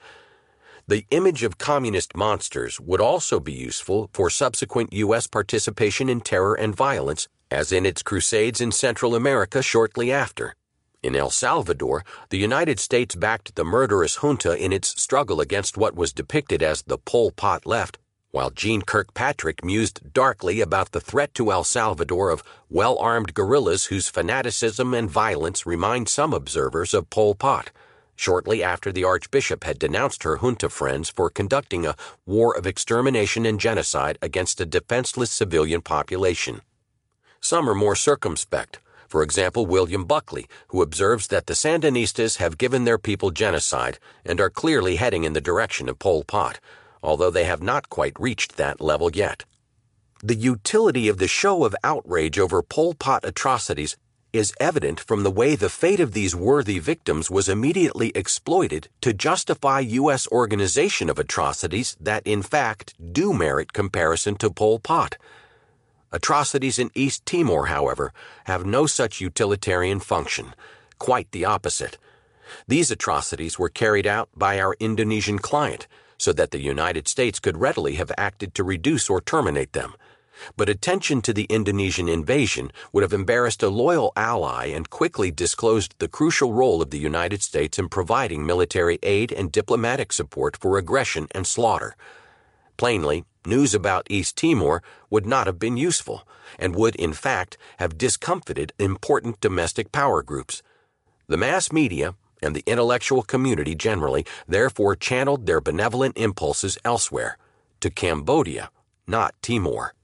The image of communist monsters would also be useful for subsequent U.S. participation in terror and violence, as in its crusades in Central America shortly after. In El Salvador, the United States backed the murderous junta in its struggle against what was depicted as the Pol Pot left, while Jeane Kirkpatrick mused darkly about the threat to El Salvador of well-armed guerrillas whose fanaticism and violence remind some observers of Pol Pot, shortly after the Archbishop had denounced her junta friends for conducting a war of extermination and genocide against a defenseless civilian population. Some are more circumspect. For example, William Buckley, who observes that the Sandinistas have given their people genocide and are clearly heading in the direction of Pol Pot, although they have not quite reached that level yet. The utility of the show of outrage over Pol Pot atrocities is evident from the way the fate of these worthy victims was immediately exploited to justify U.S. organization of atrocities that in fact do merit comparison to Pol Pot. Atrocities in East Timor, however, have no such utilitarian function, quite the opposite. These atrocities were carried out by our Indonesian client, so that the United States could readily have acted to reduce or terminate them. But attention to the Indonesian invasion would have embarrassed a loyal ally and quickly disclosed the crucial role of the United States in providing military aid and diplomatic support for aggression and slaughter. Plainly, news about East Timor would not have been useful, and would, in fact, have discomfited important domestic power groups. The mass media, and the intellectual community generally, therefore channeled their benevolent impulses elsewhere, to Cambodia, not Timor.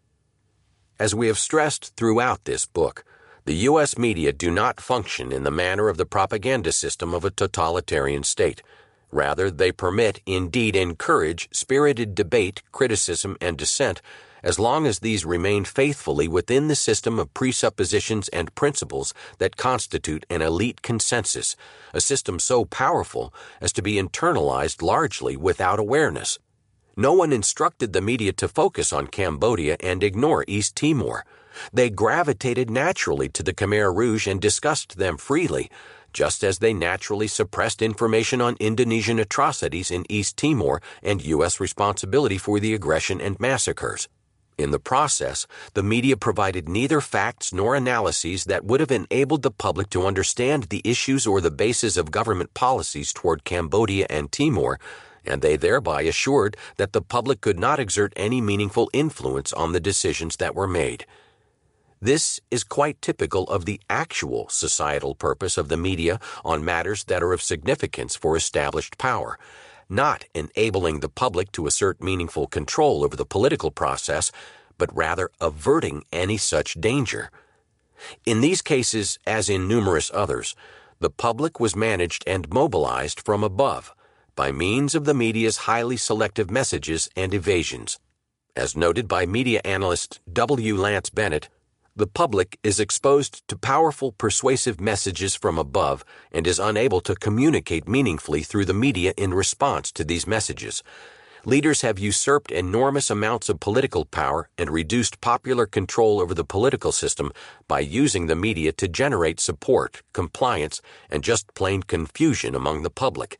As we have stressed throughout this book, the U.S. media do not function in the manner of the propaganda system of a totalitarian state. Rather, they permit, indeed encourage, spirited debate, criticism, and dissent, as long as these remain faithfully within the system of presuppositions and principles that constitute an elite consensus, a system so powerful as to be internalized largely without awareness. No one instructed the media to focus on Cambodia and ignore East Timor. They gravitated naturally to the Khmer Rouge and discussed them freely, just as they naturally suppressed information on Indonesian atrocities in East Timor and U.S. responsibility for the aggression and massacres. In the process, the media provided neither facts nor analyses that would have enabled the public to understand the issues or the basis of government policies toward Cambodia and Timor, and they thereby assured that the public could not exert any meaningful influence on the decisions that were made. This is quite typical of the actual societal purpose of the media on matters that are of significance for established power, not enabling the public to assert meaningful control over the political process, but rather averting any such danger. In these cases, as in numerous others, the public was managed and mobilized from above, by means of the media's highly selective messages and evasions. As noted by media analyst W. Lance Bennett, the public is exposed to powerful persuasive messages from above and is unable to communicate meaningfully through the media in response to these messages. Leaders have usurped enormous amounts of political power and reduced popular control over the political system by using the media to generate support, compliance, and just plain confusion among the public.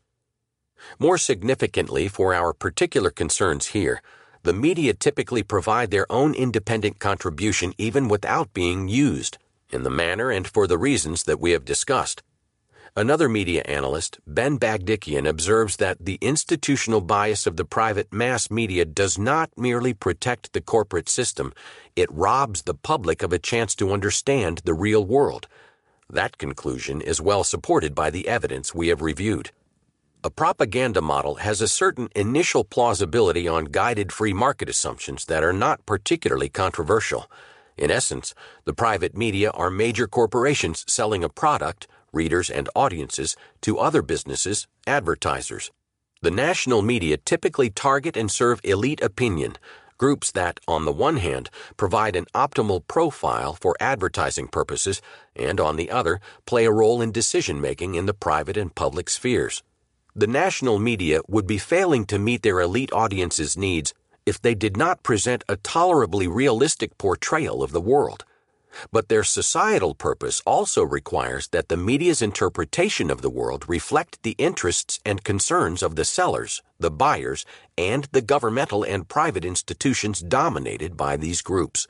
More significantly for our particular concerns here, the media typically provide their own independent contribution even without being used, in the manner and for the reasons that we have discussed. Another media analyst, Ben Bagdikian, observes that the institutional bias of the private mass media does not merely protect the corporate system, it robs the public of a chance to understand the real world. That conclusion is well supported by the evidence we have reviewed. A propaganda model has a certain initial plausibility on guided free market assumptions that are not particularly controversial. In essence, the private media are major corporations selling a product, readers and audiences, to other businesses, advertisers. The national media typically target and serve elite opinion, groups that, on the one hand, provide an optimal profile for advertising purposes, and on the other, play a role in decision-making in the private and public spheres. The national media would be failing to meet their elite audience's needs if they did not present a tolerably realistic portrayal of the world. But their societal purpose also requires that the media's interpretation of the world reflect the interests and concerns of the sellers, the buyers, and the governmental and private institutions dominated by these groups.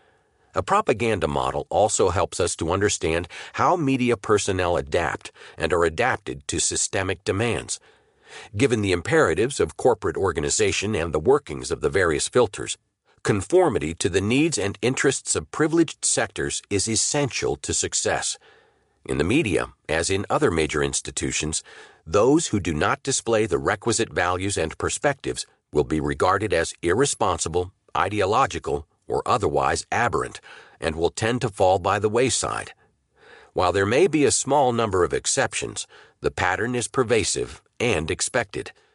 A propaganda model also helps us to understand how media personnel adapt and are adapted to systemic demands. Given the imperatives of corporate organization and the workings of the various filters, conformity to the needs and interests of privileged sectors is essential to success. In the media, as in other major institutions, those who do not display the requisite values and perspectives will be regarded as irresponsible, ideological, or otherwise aberrant, and will tend to fall by the wayside. While there may be a small number of exceptions, the pattern is pervasive and expected.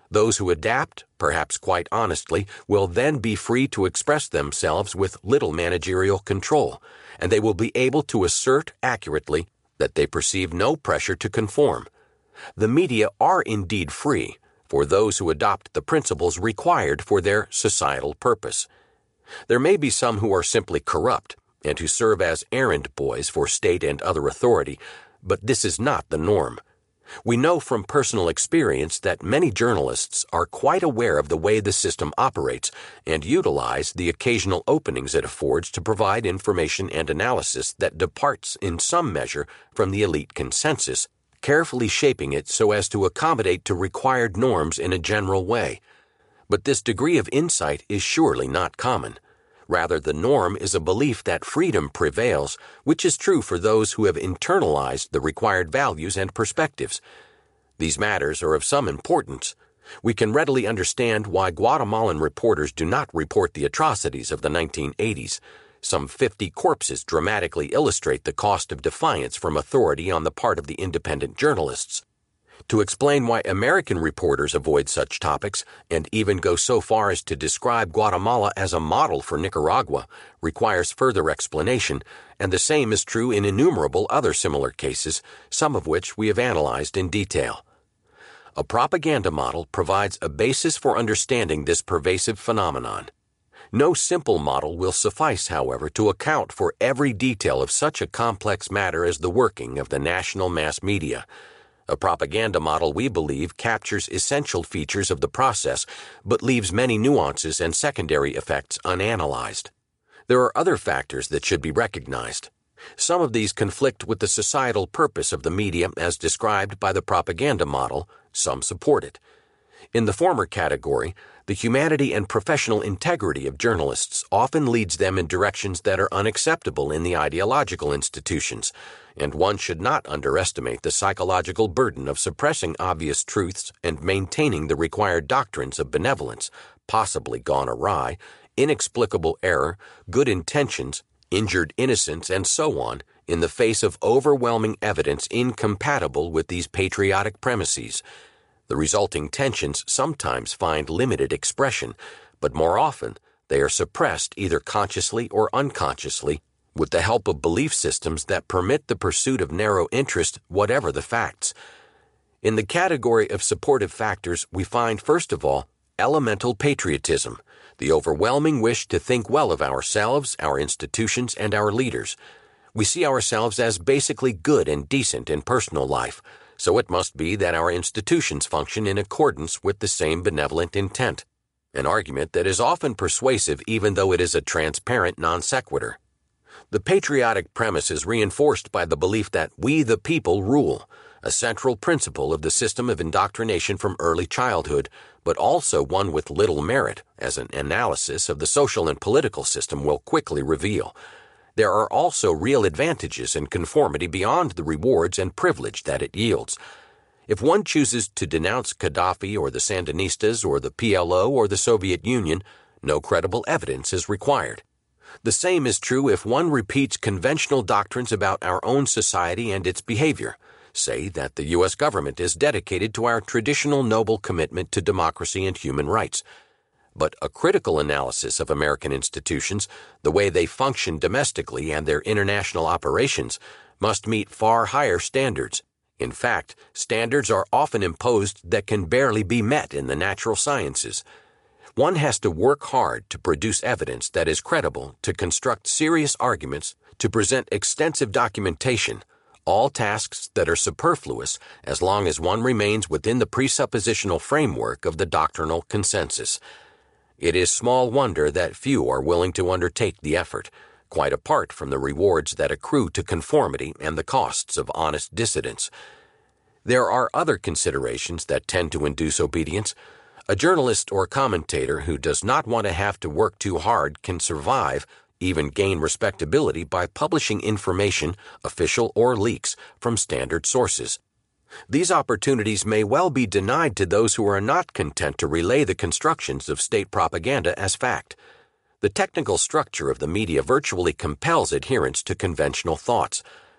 Those who adapt, perhaps quite honestly, will then be free to express themselves with little managerial control, and they will be able to assert accurately that they perceive no pressure to conform. The media are indeed free for those who adopt the principles required for their societal purpose. There may be some who are simply corrupt and who serve as errand boys for state and other authority, but this is not the norm. We know from personal experience that many journalists are quite aware of the way the system operates and utilize the occasional openings it affords to provide information and analysis that departs in some measure from the elite consensus, carefully shaping it so as to accommodate to required norms in a general way. But this degree of insight is surely not common. Rather, the norm is a belief that freedom prevails, which is true for those who have internalized the required values and perspectives. These matters are of some importance. We can readily understand why Guatemalan reporters do not report the atrocities of the 1980s. Some 50 corpses dramatically illustrate the cost of defiance from authority on the part of the independent journalists. To explain why American reporters avoid such topics and even go so far as to describe Guatemala as a model for Nicaragua requires further explanation, and the same is true in innumerable other similar cases, some of which we have analyzed in detail. A propaganda model provides a basis for understanding this pervasive phenomenon. No simple model will suffice, however, to account for every detail of such a complex matter as the working of the national mass media. A propaganda model, we believe, captures essential features of the process, but leaves many nuances and secondary effects unanalyzed. There are other factors that should be recognized. Some of these conflict with the societal purpose of the media as described by the propaganda model, some support it. In the former category, the humanity and professional integrity of journalists often leads them in directions that are unacceptable in the ideological institutions, and one should not underestimate the psychological burden of suppressing obvious truths and maintaining the required doctrines of benevolence, possibly gone awry, inexplicable error, good intentions, injured innocence, and so on, in the face of overwhelming evidence incompatible with these patriotic premises. The resulting tensions sometimes find limited expression, but more often they are suppressed either consciously or unconsciously with the help of belief systems that permit the pursuit of narrow interest, whatever the facts. In the category of supportive factors, we find, first of all, elemental patriotism, the overwhelming wish to think well of ourselves, our institutions, and our leaders. We see ourselves as basically good and decent in personal life, so it must be that our institutions function in accordance with the same benevolent intent, an argument that is often persuasive even though it is a transparent non sequitur. The patriotic premise is reinforced by the belief that we the people rule, a central principle of the system of indoctrination from early childhood, but also one with little merit, as an analysis of the social and political system will quickly reveal. There are also real advantages in conformity beyond the rewards and privilege that it yields. If one chooses to denounce Gaddafi or the Sandinistas or the PLO or the Soviet Union, no credible evidence is required. The same is true if one repeats conventional doctrines about our own society and its behavior. Say that the U.S. government is dedicated to our traditional noble commitment to democracy and human rights. But a critical analysis of American institutions, the way they function domestically and their international operations, must meet far higher standards. In fact, standards are often imposed that can barely be met in the natural sciences. One has to work hard to produce evidence that is credible, to construct serious arguments, to present extensive documentation, all tasks that are superfluous as long as one remains within the presuppositional framework of the doctrinal consensus. It is small wonder that few are willing to undertake the effort, quite apart from the rewards that accrue to conformity and the costs of honest dissidence. There are other considerations that tend to induce obedience. A journalist or commentator who does not want to have to work too hard can survive, even gain respectability by publishing information, official or leaks, from standard sources. These opportunities may well be denied to those who are not content to relay the constructions of state propaganda as fact. The technical structure of the media virtually compels adherence to conventional thoughts.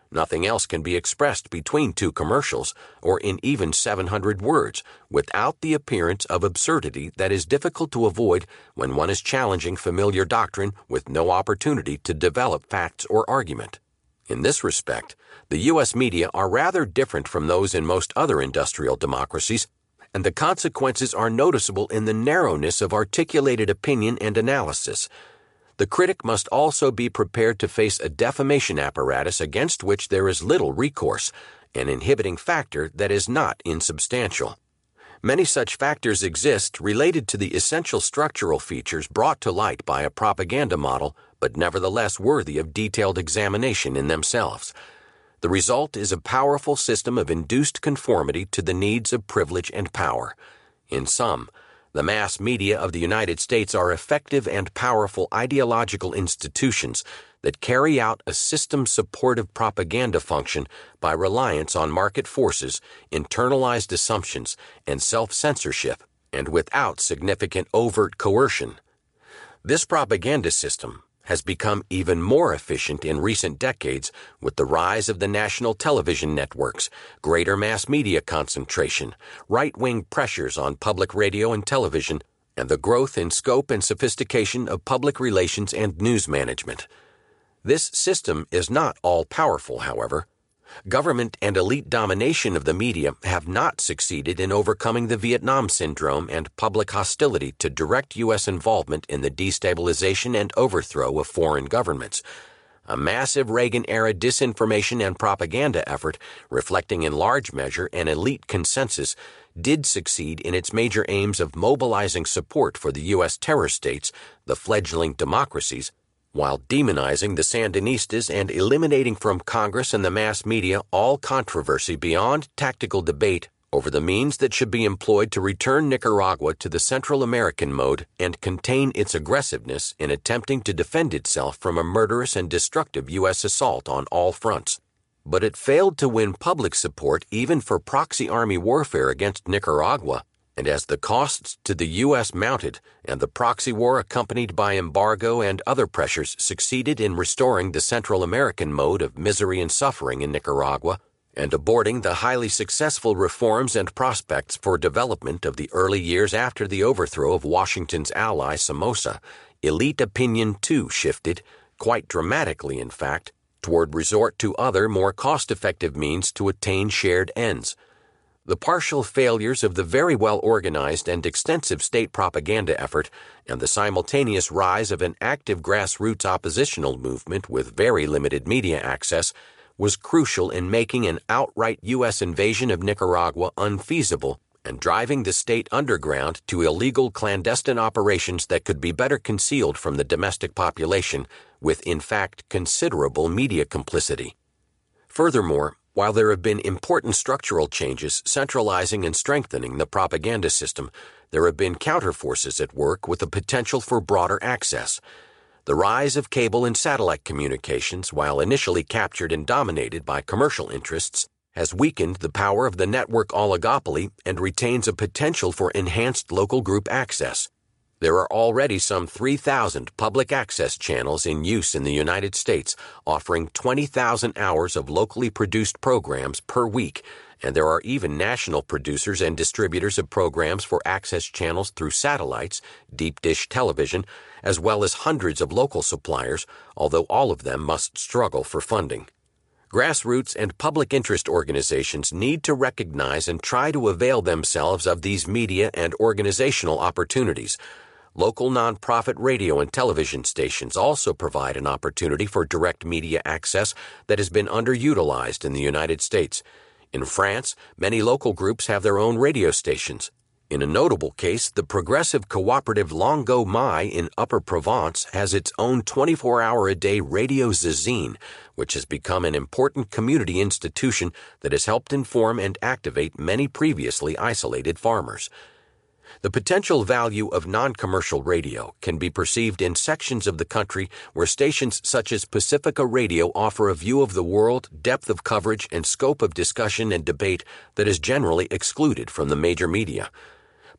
Nothing else can be expressed between two commercials or in even 700 words without the appearance of absurdity that is difficult to avoid when one is challenging familiar doctrine with no opportunity to develop facts or argument. In this respect, the U.S. media are rather different from those in most other industrial democracies, and the consequences are noticeable in the narrowness of articulated opinion and analysis. The critic must also be prepared to face a defamation apparatus against which there is little recourse, an inhibiting factor that is not insubstantial. Many such factors exist related to the essential structural features brought to light by a propaganda model, but nevertheless worthy of detailed examination in themselves. The result is a powerful system of induced conformity to the needs of privilege and power. In sum, the mass media of the United States are effective and powerful ideological institutions that carry out a system-supportive propaganda function by reliance on market forces, internalized assumptions, and self-censorship, and without significant overt coercion. This propaganda system has become even more efficient in recent decades with the rise of the national television networks, greater mass media concentration, right-wing pressures on public radio and television, and the growth in scope and sophistication of public relations and news management. This system is not all-powerful, however. Government and elite domination of the media have not succeeded in overcoming the Vietnam syndrome and public hostility to direct U.S. involvement in the destabilization and overthrow of foreign governments. A massive Reagan-era disinformation and propaganda effort, reflecting in large measure an elite consensus, did succeed in its major aims of mobilizing support for the U.S. terror states, the fledgling democracies, while demonizing the Sandinistas and eliminating from Congress and the mass media all controversy beyond tactical debate over the means that should be employed to return Nicaragua to the Central American mode and contain its aggressiveness in attempting to defend itself from a murderous and destructive U.S. assault on all fronts. But it failed to win public support even for proxy army warfare against Nicaragua, and as the costs to the U.S. mounted and the proxy war accompanied by embargo and other pressures succeeded in restoring the Central American mode of misery and suffering in Nicaragua and aborting the highly successful reforms and prospects for development of the early years after the overthrow of Washington's ally Somoza, elite opinion too shifted, quite dramatically in fact, toward resort to other more cost-effective means to attain shared ends. The partial failures of the very well-organized and extensive state propaganda effort and the simultaneous rise of an active grassroots oppositional movement with very limited media access was crucial in making an outright U.S. invasion of Nicaragua unfeasible and driving the state underground to illegal clandestine operations that could be better concealed from the domestic population with, in fact, considerable media complicity. Furthermore, while there have been important structural changes centralizing and strengthening the propaganda system, there have been counterforces at work with the potential for broader access. The rise of cable and satellite communications, while initially captured and dominated by commercial interests, has weakened the power of the network oligopoly and retains a potential for enhanced local group access. There are already some 3,000 public access channels in use in the United States, offering 20,000 hours of locally produced programs per week, and there are even national producers and distributors of programs for access channels through satellites, deep dish television, as well as hundreds of local suppliers, although all of them must struggle for funding. Grassroots and public interest organizations need to recognize and try to avail themselves of these media and organizational opportunities. Local nonprofit radio and television stations also provide an opportunity for direct media access that has been underutilized in the United States. In France, many local groups have their own radio stations. In a notable case, the progressive cooperative Longo Mai in Upper Provence has its own 24-hour-a-day radio zazine, which has become an important community institution that has helped inform and activate many previously isolated farmers. The potential value of non-commercial radio can be perceived in sections of the country where stations such as Pacifica Radio offer a view of the world, depth of coverage, and scope of discussion and debate that is generally excluded from the major media.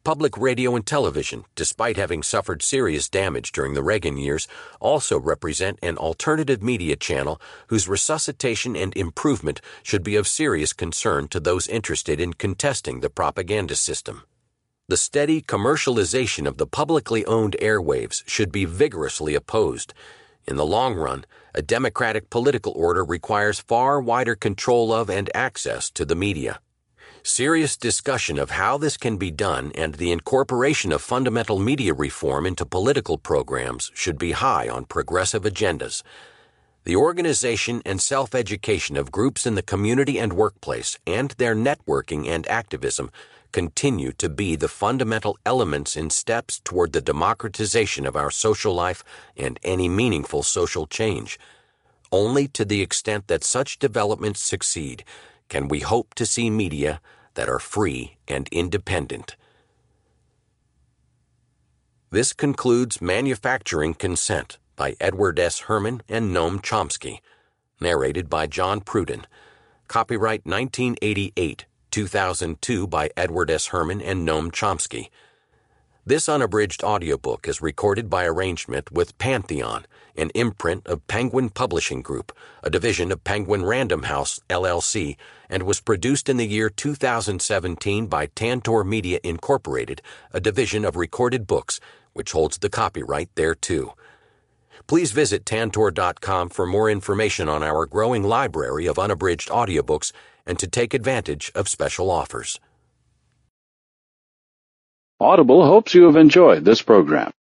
Public radio and television, despite having suffered serious damage during the Reagan years, also represent an alternative media channel whose resuscitation and improvement should be of serious concern to those interested in contesting the propaganda system. The steady commercialization of the publicly owned airwaves should be vigorously opposed. In the long run, a democratic political order requires far wider control of and access to the media. Serious discussion of how this can be done and the incorporation of fundamental media reform into political programs should be high on progressive agendas. The organization and self-education of groups in the community and workplace and their networking and activism continue to be the fundamental elements in steps toward the democratization of our social life and any meaningful social change. Only to the extent that such developments succeed can we hope to see media that are free and independent. This concludes Manufacturing Consent by Edward S. Herman and Noam Chomsky. Narrated by John Pruden. Copyright 1988, 2002 by Edward S. Herman and Noam Chomsky. This unabridged audiobook is recorded by arrangement with Pantheon, an imprint of Penguin Publishing Group, a division of Penguin Random House, LLC, and was produced in the year 2017 by Tantor Media Incorporated, a division of Recorded Books, which holds the copyright thereto. Please visit Tantor.com for more information on our growing library of unabridged audiobooks and to take advantage of special offers. Audible hopes you have enjoyed this program.